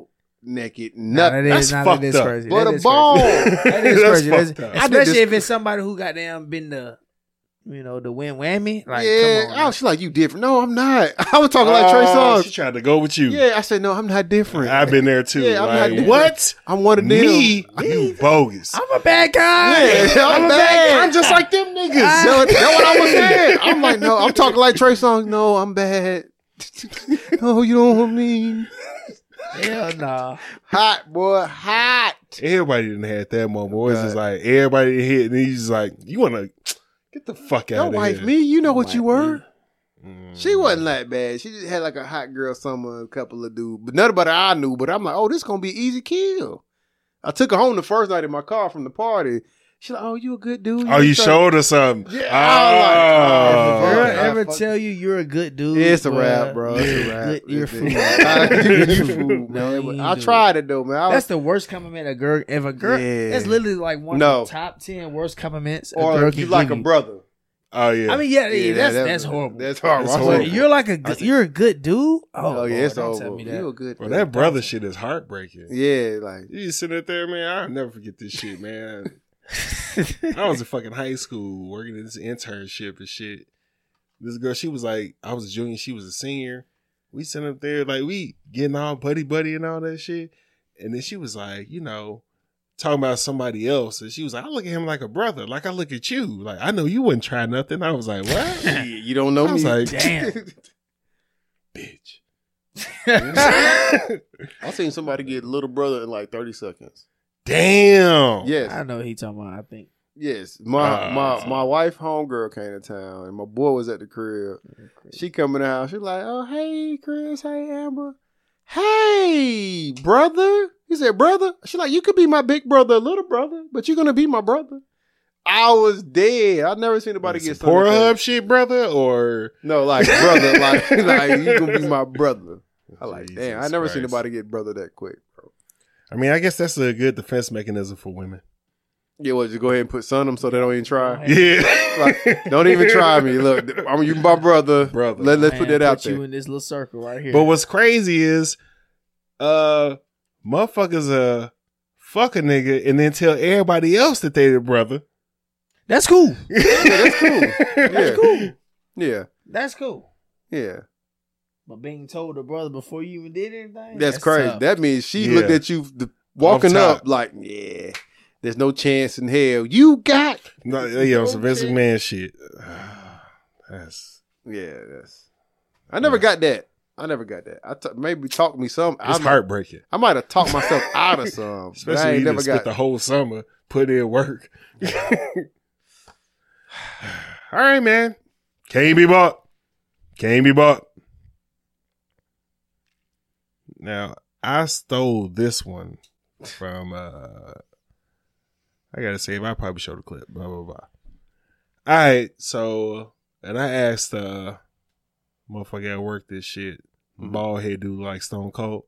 naked. Nothing. That's fucked that is up. crazy. But That a is ball. crazy. That is That's crazy. fucked up. Especially if it's somebody who goddamn been the, the win whammy. Like, Yeah. come on. She's like, you different. No, I'm not. I was talking like Trey Songz. She tried to go with you. Yeah, I said, no, I'm not different. I've been there too. Yeah, I'm not like, different. what? I'm one of them. Me? You bogus. I'm a bad guy. Yeah, I'm bad. I'm just like them niggas. That's what I was saying. I'm like, no, I'm talking like Trey Songz. No, I'm bad. No, you don't want me. Hell no. Hot, boy. Hot. Everybody didn't have that moment. It was just like, everybody hit, and he's just like, you want to get the fuck out Don't of wife here. me. You know what you were. She wasn't that bad. She just had like a hot girl summer, a couple of dudes. But nobody I knew. But I'm like, oh, this going to be an easy kill. I took her home the first night in my car from the party. She's like, oh, you a good dude. Oh, you showed her something. Yeah, Oh. Girl, okay. ever tell you you're a good dude? Yeah, it's a boy, wrap, bro. It's a wrap. good- You're food. You fool, man. But I tried it though, man. That's the worst compliment a girl ever. Girl, Yeah. that's literally like one of the top 10 worst compliments. A or girl if you can like give a brother. Oh, yeah. I mean, that's horrible. That's horrible. That's I horrible. said, You're like you're a good dude. Oh, yeah, Lord, it's don't over. tell me that. You a good. Well, that brother shit is heartbreaking. Yeah, like You just sitting up there, man. I'll never forget this shit, man. I was in fucking high school working in this internship and shit. This girl, she was like, I was a junior, she was a senior. We sitting up there, like, we getting all buddy and all that shit. And then she was like, talking about somebody else. And she was like, I look at him like a brother. Like I look at you. Like, I know you wouldn't try nothing. I was like, what? you don't know I was me. like, Damn. bitch. I seen somebody get little brother in like 30 seconds. Damn. Yes. I know what he talking about, I think. Yes, my wife homegirl came to town and my boy was at the crib. She coming out. She like, oh hey Chris, hey Amber, hey brother. He said brother. She like, you could be my big brother, little brother, but you're gonna be my brother. I was dead. I've never seen anybody get something. Pornhub shit, brother, or no, like brother, like you gonna be my brother. I like, Jesus damn. I never seen Christ. anybody get brother that quick, bro. I mean, I guess that's a good defense mechanism for women. Yeah, well, just go ahead and put son them so they don't even try. Yeah. Like, don't even try me. Look, you my brother. Let's put that out you there. in this little circle right here. But what's crazy is, motherfuckers fuck a nigga and then tell everybody else that they the brother. That's cool. Yeah, that's cool. That's cool. Yeah, That's cool. yeah. But being told the brother before you even did anything, That's crazy. tough. That means she Yeah. looked at you walking Off top. up like, yeah, there's no chance in hell. You got. No, yo, some Vince McMahon shit. That's I never got that. I never got that. Maybe talk me some. it's heartbreaking. I might have talked myself out of some. but I Especially ain't you never never spent got. the whole summer, put in work. All right, man. Can't be bought. Can't be bought. Now, I stole this one from, I gotta say, I probably show the clip, blah, blah, blah. All right, so, and I asked, motherfucker at work this shit, bald head dude like Stone Cold,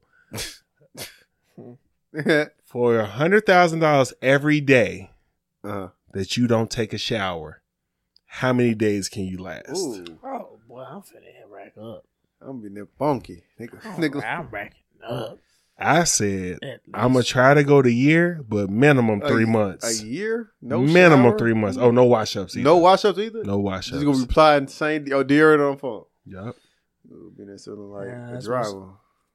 for $100,000 every day that you don't take a shower, how many days can you last? Ooh, Oh boy, I'm finna rack up. I'm being there funky, nigga. I'm racking up. I said, At I'm going to try to go the year, but minimum 3 months. A year? No minimum shower? 3 months. Oh, no wash-ups either. No wash-ups either? No wash-ups. Just gonna reply and saying deodorant on phone. Yup. Being there feeling like Yeah, a that's driver.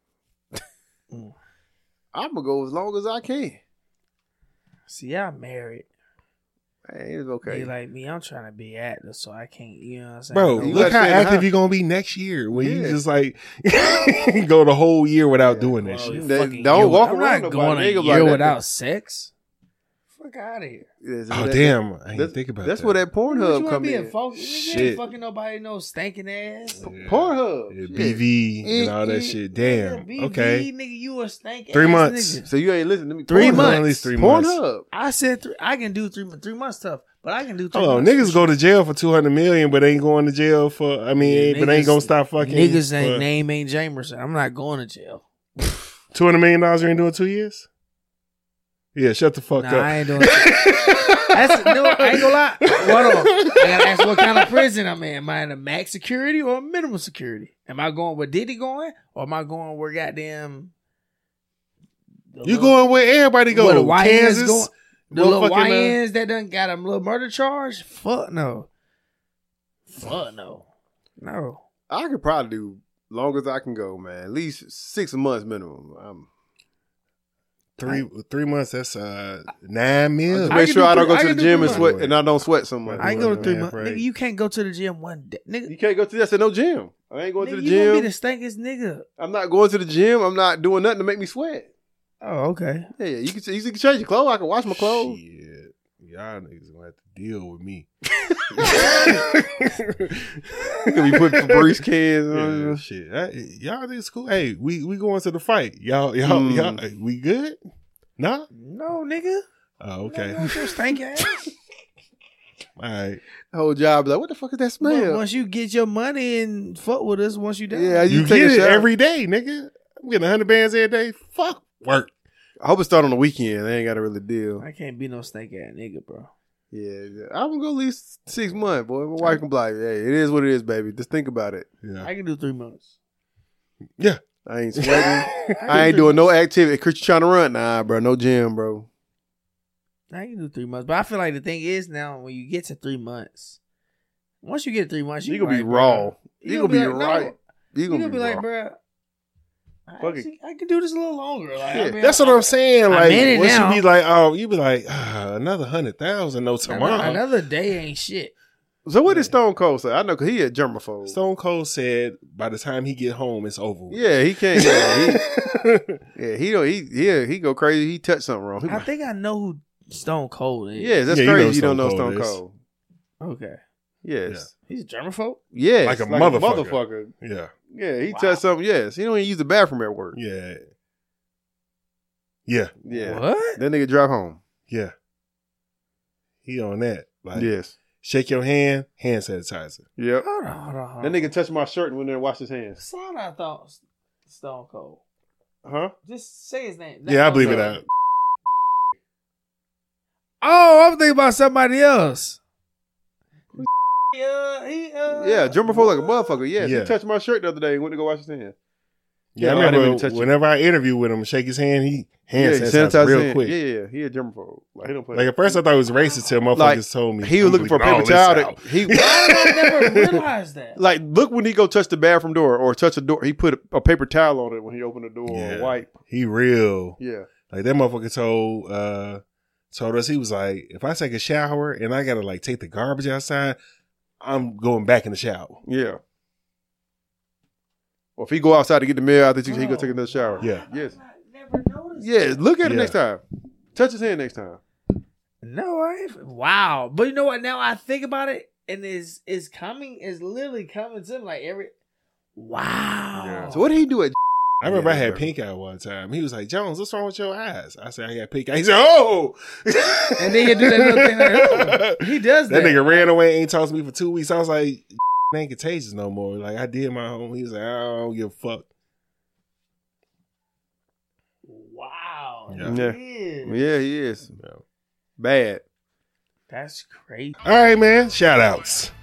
I'm gonna go as long as I can. See, I'm married. Hey, it's okay. Be like me, I'm trying to be active, so I can't. You know what I'm saying? Bro, You look gotta how stay in the active house. you're going to be next year when you Yeah. just like go the whole year without doing that Well, shit. They fucking don't year walk with- around I'm not nobody. going They a gonna be year like that. without sex. Fuck out of here. Oh, damn. I didn't think about That's that. where that You Pornhub want come to be in. a folk? You Shit. ain't fucking nobody no stinking ass. Pornhub. Yeah, Shit. BV and all that shit. Damn. BV, Okay. nigga, you a stank 3 ass months. nigga. So you ain't listening to me. 3 Pornhub. months. At least 3 months. Pornhub. I said I can do 3 months stuff, but I can do 3 Hold on, months. niggas go to jail for $200 million, but ain't going to jail for. I mean, but ain't gonna stop fucking. Niggas ain't for name ain't Jamerson. I'm not going to jail. $200 million. You ain't doing 2 years. Yeah, shut the fuck Nah, up. I ain't doing. That's no, I ain't gonna lie. Hold on, I gotta ask what kind of prison I'm in. Am I in a max security or a minimum security? Am I going where Diddy going, or am I going where goddamn You going where everybody go? Where the YNs Kansas? going? The little Motherfucking, YNs that done got a little murder charge? Fuck no. Fuck no. No. I could probably do long as I can go, man. At least 6 months minimum. 3 months. That's 9 meals. Make sure I don't go to the gym and sweat, and I don't sweat so much. I ain't go to 3 months. Nigga, you can't go to the gym one day. Nigga, you can't go to that. I said no gym. I ain't going to the you gym. gonna be the stankiest nigga. I'm not going to the gym. I'm not doing nothing to make me sweat. Oh, okay. Yeah, you can change your clothes. I can wash my clothes. Shit. Y'all niggas gonna have to deal with me. Can we put Febreze cans on? Yeah, shit. Y'all niggas cool. Hey, we going to the fight. Y'all, we good? Nah? No, nigga. Oh, okay. No, your stank ass. All right. The whole job like, what the fuck is that smell? Once you get your money and fuck with us, once you done. Yeah, You take get a it shower. every day, nigga. I'm getting 100 bands every day. Fuck work. I hope it start on the weekend. I ain't got to really deal. I can't be no stank ass nigga, bro. Yeah, I'm gonna go at least 6 months, boy. My wife can be like, hey, it is what it is, baby. Just think about it. Yeah. I can do 3 months. Yeah. I ain't sweating. I ain't doing no activity. Chris, you trying to run? Nah, bro. No gym, bro. I can do 3 months, but I feel like the thing is now when you get to 3 months, once you get 3 months, You gonna be raw. You gonna be like, right. No, You gonna be like, raw. bro, Fuck it. I can do this a little longer. Like, Yeah, I mean, That's what I'm saying. I'm Like, in it once now. you be like, oh, you be like, another 100,000 no tomorrow. Another day ain't shit. So what did Stone Cold say? I know because he a germaphobe. Stone Cold said by the time he get home, it's over with. Yeah, he can't. He go crazy. He touched something wrong. He I think I know who Stone Cold is. yeah, that's Yeah, you know crazy. You don't know Stone Stone Cold Cold. Okay. Yes. He's a germaphobe? Yes. Like a motherfucker. motherfucker. Yeah. Yeah, he touched something. Yes. He don't even use the bathroom at work. Yeah. Yeah. Yeah. What? That nigga drive home. Yeah. He on that. Like, Yes. shake your hand sanitizer. Yep. Hold on. That nigga touched my shirt and went there and washed his hands. Son, I thought Stone Cold. Huh? Just say his name. Yeah, I believe it out. Oh, I'm thinking about somebody else. Yeah, germaphobe like a motherfucker. Yes. Yeah. He touched my shirt the other day and went to go wash his hands. Yeah, I I didn't remember really touch it. whenever I interview with him, shake his hand, he hand he sanitizer sanitized real his hand. quick. Yeah. He a germaphobe. Like he don't play. Like at first I thought it was racist till motherfuckers Like, told me. he was looking for a I'm paper bleeping all this towel. out. I never realized that. Like, look when he go touch the bathroom door or touch a door. He put a paper towel on it when he opened the door Yeah. or wipe. He real. Yeah. Like that motherfucker told us, he was like, if I take a shower and I gotta like take the garbage outside, I'm going back in the shower. Yeah. Or if he go outside to get the mail out, he go take another shower. Yeah. Yes. Never noticed. Yeah. Look at it Yeah. next time. Touch his hand next time. No, I ain't. Wow. But you know what? Now I think about it, and is literally coming to me like every. Wow. So what did he do at? I remember I had pink eye one time. He was like, Jones, what's wrong with your eyes? I said, I got pink eye. He said, oh! And then he do that little thing like, oh, he does that. That nigga ran away, ain't talked to me for 2 weeks. I was like, ain't contagious no more. Like, I did my home. He was like, I don't give a fuck. Wow. Yeah. Yeah. He is. Yeah, he is. Yeah. Bad. That's crazy. All right, man. Shout outs.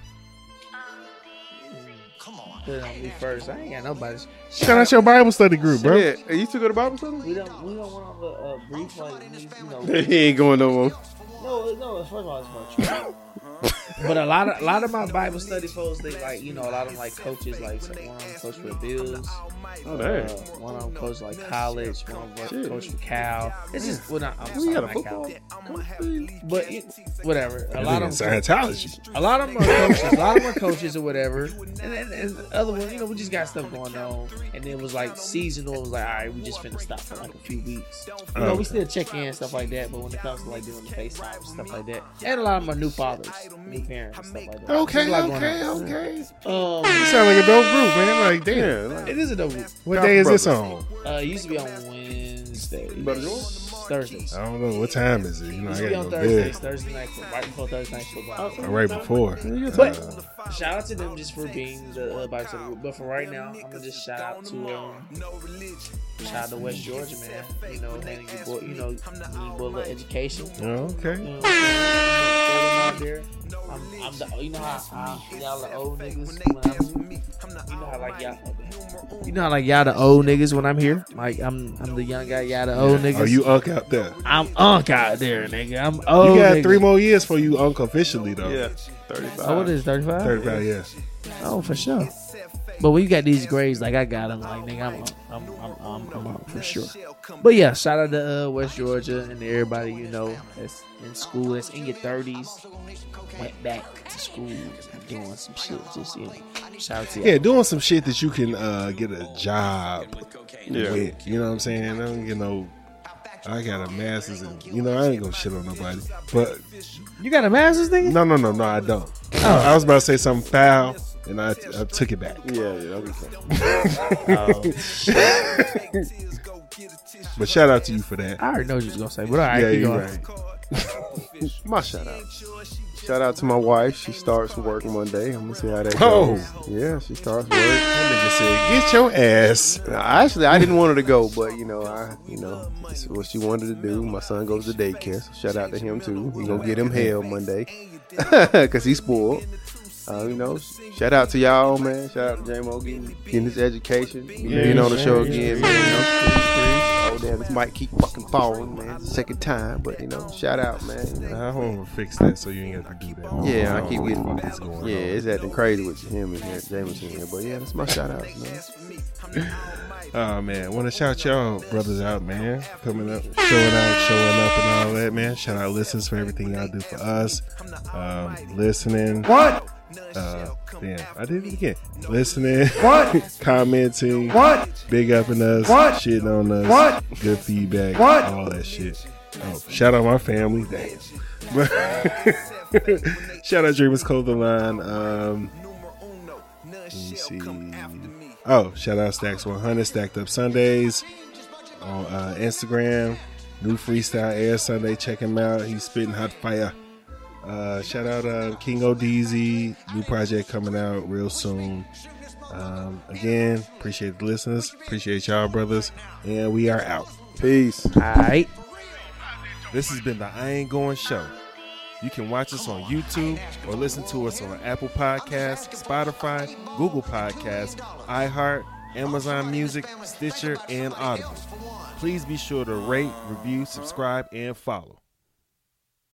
Put it on me first. I ain't got nobody. Shout out your Bible study group, bro. Yeah. Hey, you still go to Bible study? We don't want on the brief like you know. He ain't going no more. No. First of all, it's about you. But a lot of my Bible study folks, they like, you know, a lot of them like coaches, like so one of them coach for the Bills. Oh, damn. One of them coach like college. One of them coach for Cal. It's just I'm We got a not football. Cal. But whatever. A lot of them. Scientology. A lot of them are coaches. A lot of them are coaches or whatever. And the other one, you know, we just got stuff going on. And it was like seasonal. It was like, all right, we just finna stop for like a few weeks. You know, we still check in and stuff like that. But when it comes to like doing the FaceTime and stuff like that, and a lot of them are new fathers, new parents, and stuff like that. Okay. There's a lot going on. You sound like a dope group, man. Like, damn. It is a dope group. What day is this on? It used to be on Wednesday. Thursdays. I don't know. What time is it? You know, It used I to be got on to go Thursdays, bed. Thursday night, right before Thursday night football. Right before. But shout out to them just for being the Bible study group. But for right now, I'm gonna just shout out to West Georgia, man. You know, handing your boy, you know, a little education. Oh, okay. You know what I'm saying? Out there. I'm You know how y'all the old niggas when you know how like y'all. You know how like y'all the old niggas when I'm here. Like I'm the young guy. Y'all the old niggas. Are you unk out there? I'm unk out there, nigga. I'm old. You got nigga. 3 more years for you unk officially though. Yeah, 35. Oh, what is 35? 35, yeah. Oh, for sure. But when you got these grades like I got them, like nigga, I'm up for sure. But yeah, shout out to West Georgia and everybody you know that's in school, that's in your 30s, went back to school doing some shit. Just shout out to yeah, doing some shit that you can get a job Yeah. with. You know what I'm saying? I don't I got a master's and I ain't gonna shit on nobody. But you got a master's, nigga? No, I don't. I was about to say something foul. And I took it back. Yeah, okay. But shout out to you for that. I already know what you was gonna say, but all right, yeah, keep you're going. right. My shout out. Shout out to my wife. She starts work Monday. I'm gonna see how that Oh. goes. Yeah, she starts work. That nigga said, "Get your ass." Actually, I didn't want her to go, but it's what she wanted to do. My son goes to daycare, so shout out to him too. We gonna get him hell Monday because he's spoiled. Shout out to y'all, man. Shout out to J-Mo getting his education, being on the show again, man. Oh damn, this mic keep fucking falling, man. It's the second time, but shout out, man. I want to fix that so you ain't have to do that. Yeah, I keep getting going on. it's acting crazy with him and James in here, but yeah, that's my shout out, man. Oh man, want to shout y'all brothers out, man. Coming up, showing up, and all that, man. Shout out listeners for everything y'all do for us. Listening. What? Damn, I did it again. Listening. What? Commenting. What? Big upping us. What? Shitting on us. What? Good feedback. What? All that shit. Oh, shout out my family. Damn. Shout out Dreamers Clothing Line. Let me see. Oh, shout out Stacks 100, Stacked Up Sundays on Instagram. New freestyle air Sunday. Check him out. He's spitting hot fire. Shout out King ODZ. New project coming out real soon. Again, appreciate the listeners. Appreciate y'all, brothers. And we are out. Peace. All right. This has been the I Ain't Going Show. You can watch us on YouTube or listen to us on Apple Podcasts, Spotify, Google Podcasts, iHeart, Amazon Music, Stitcher, and Audible. Please be sure to rate, review, subscribe, and follow.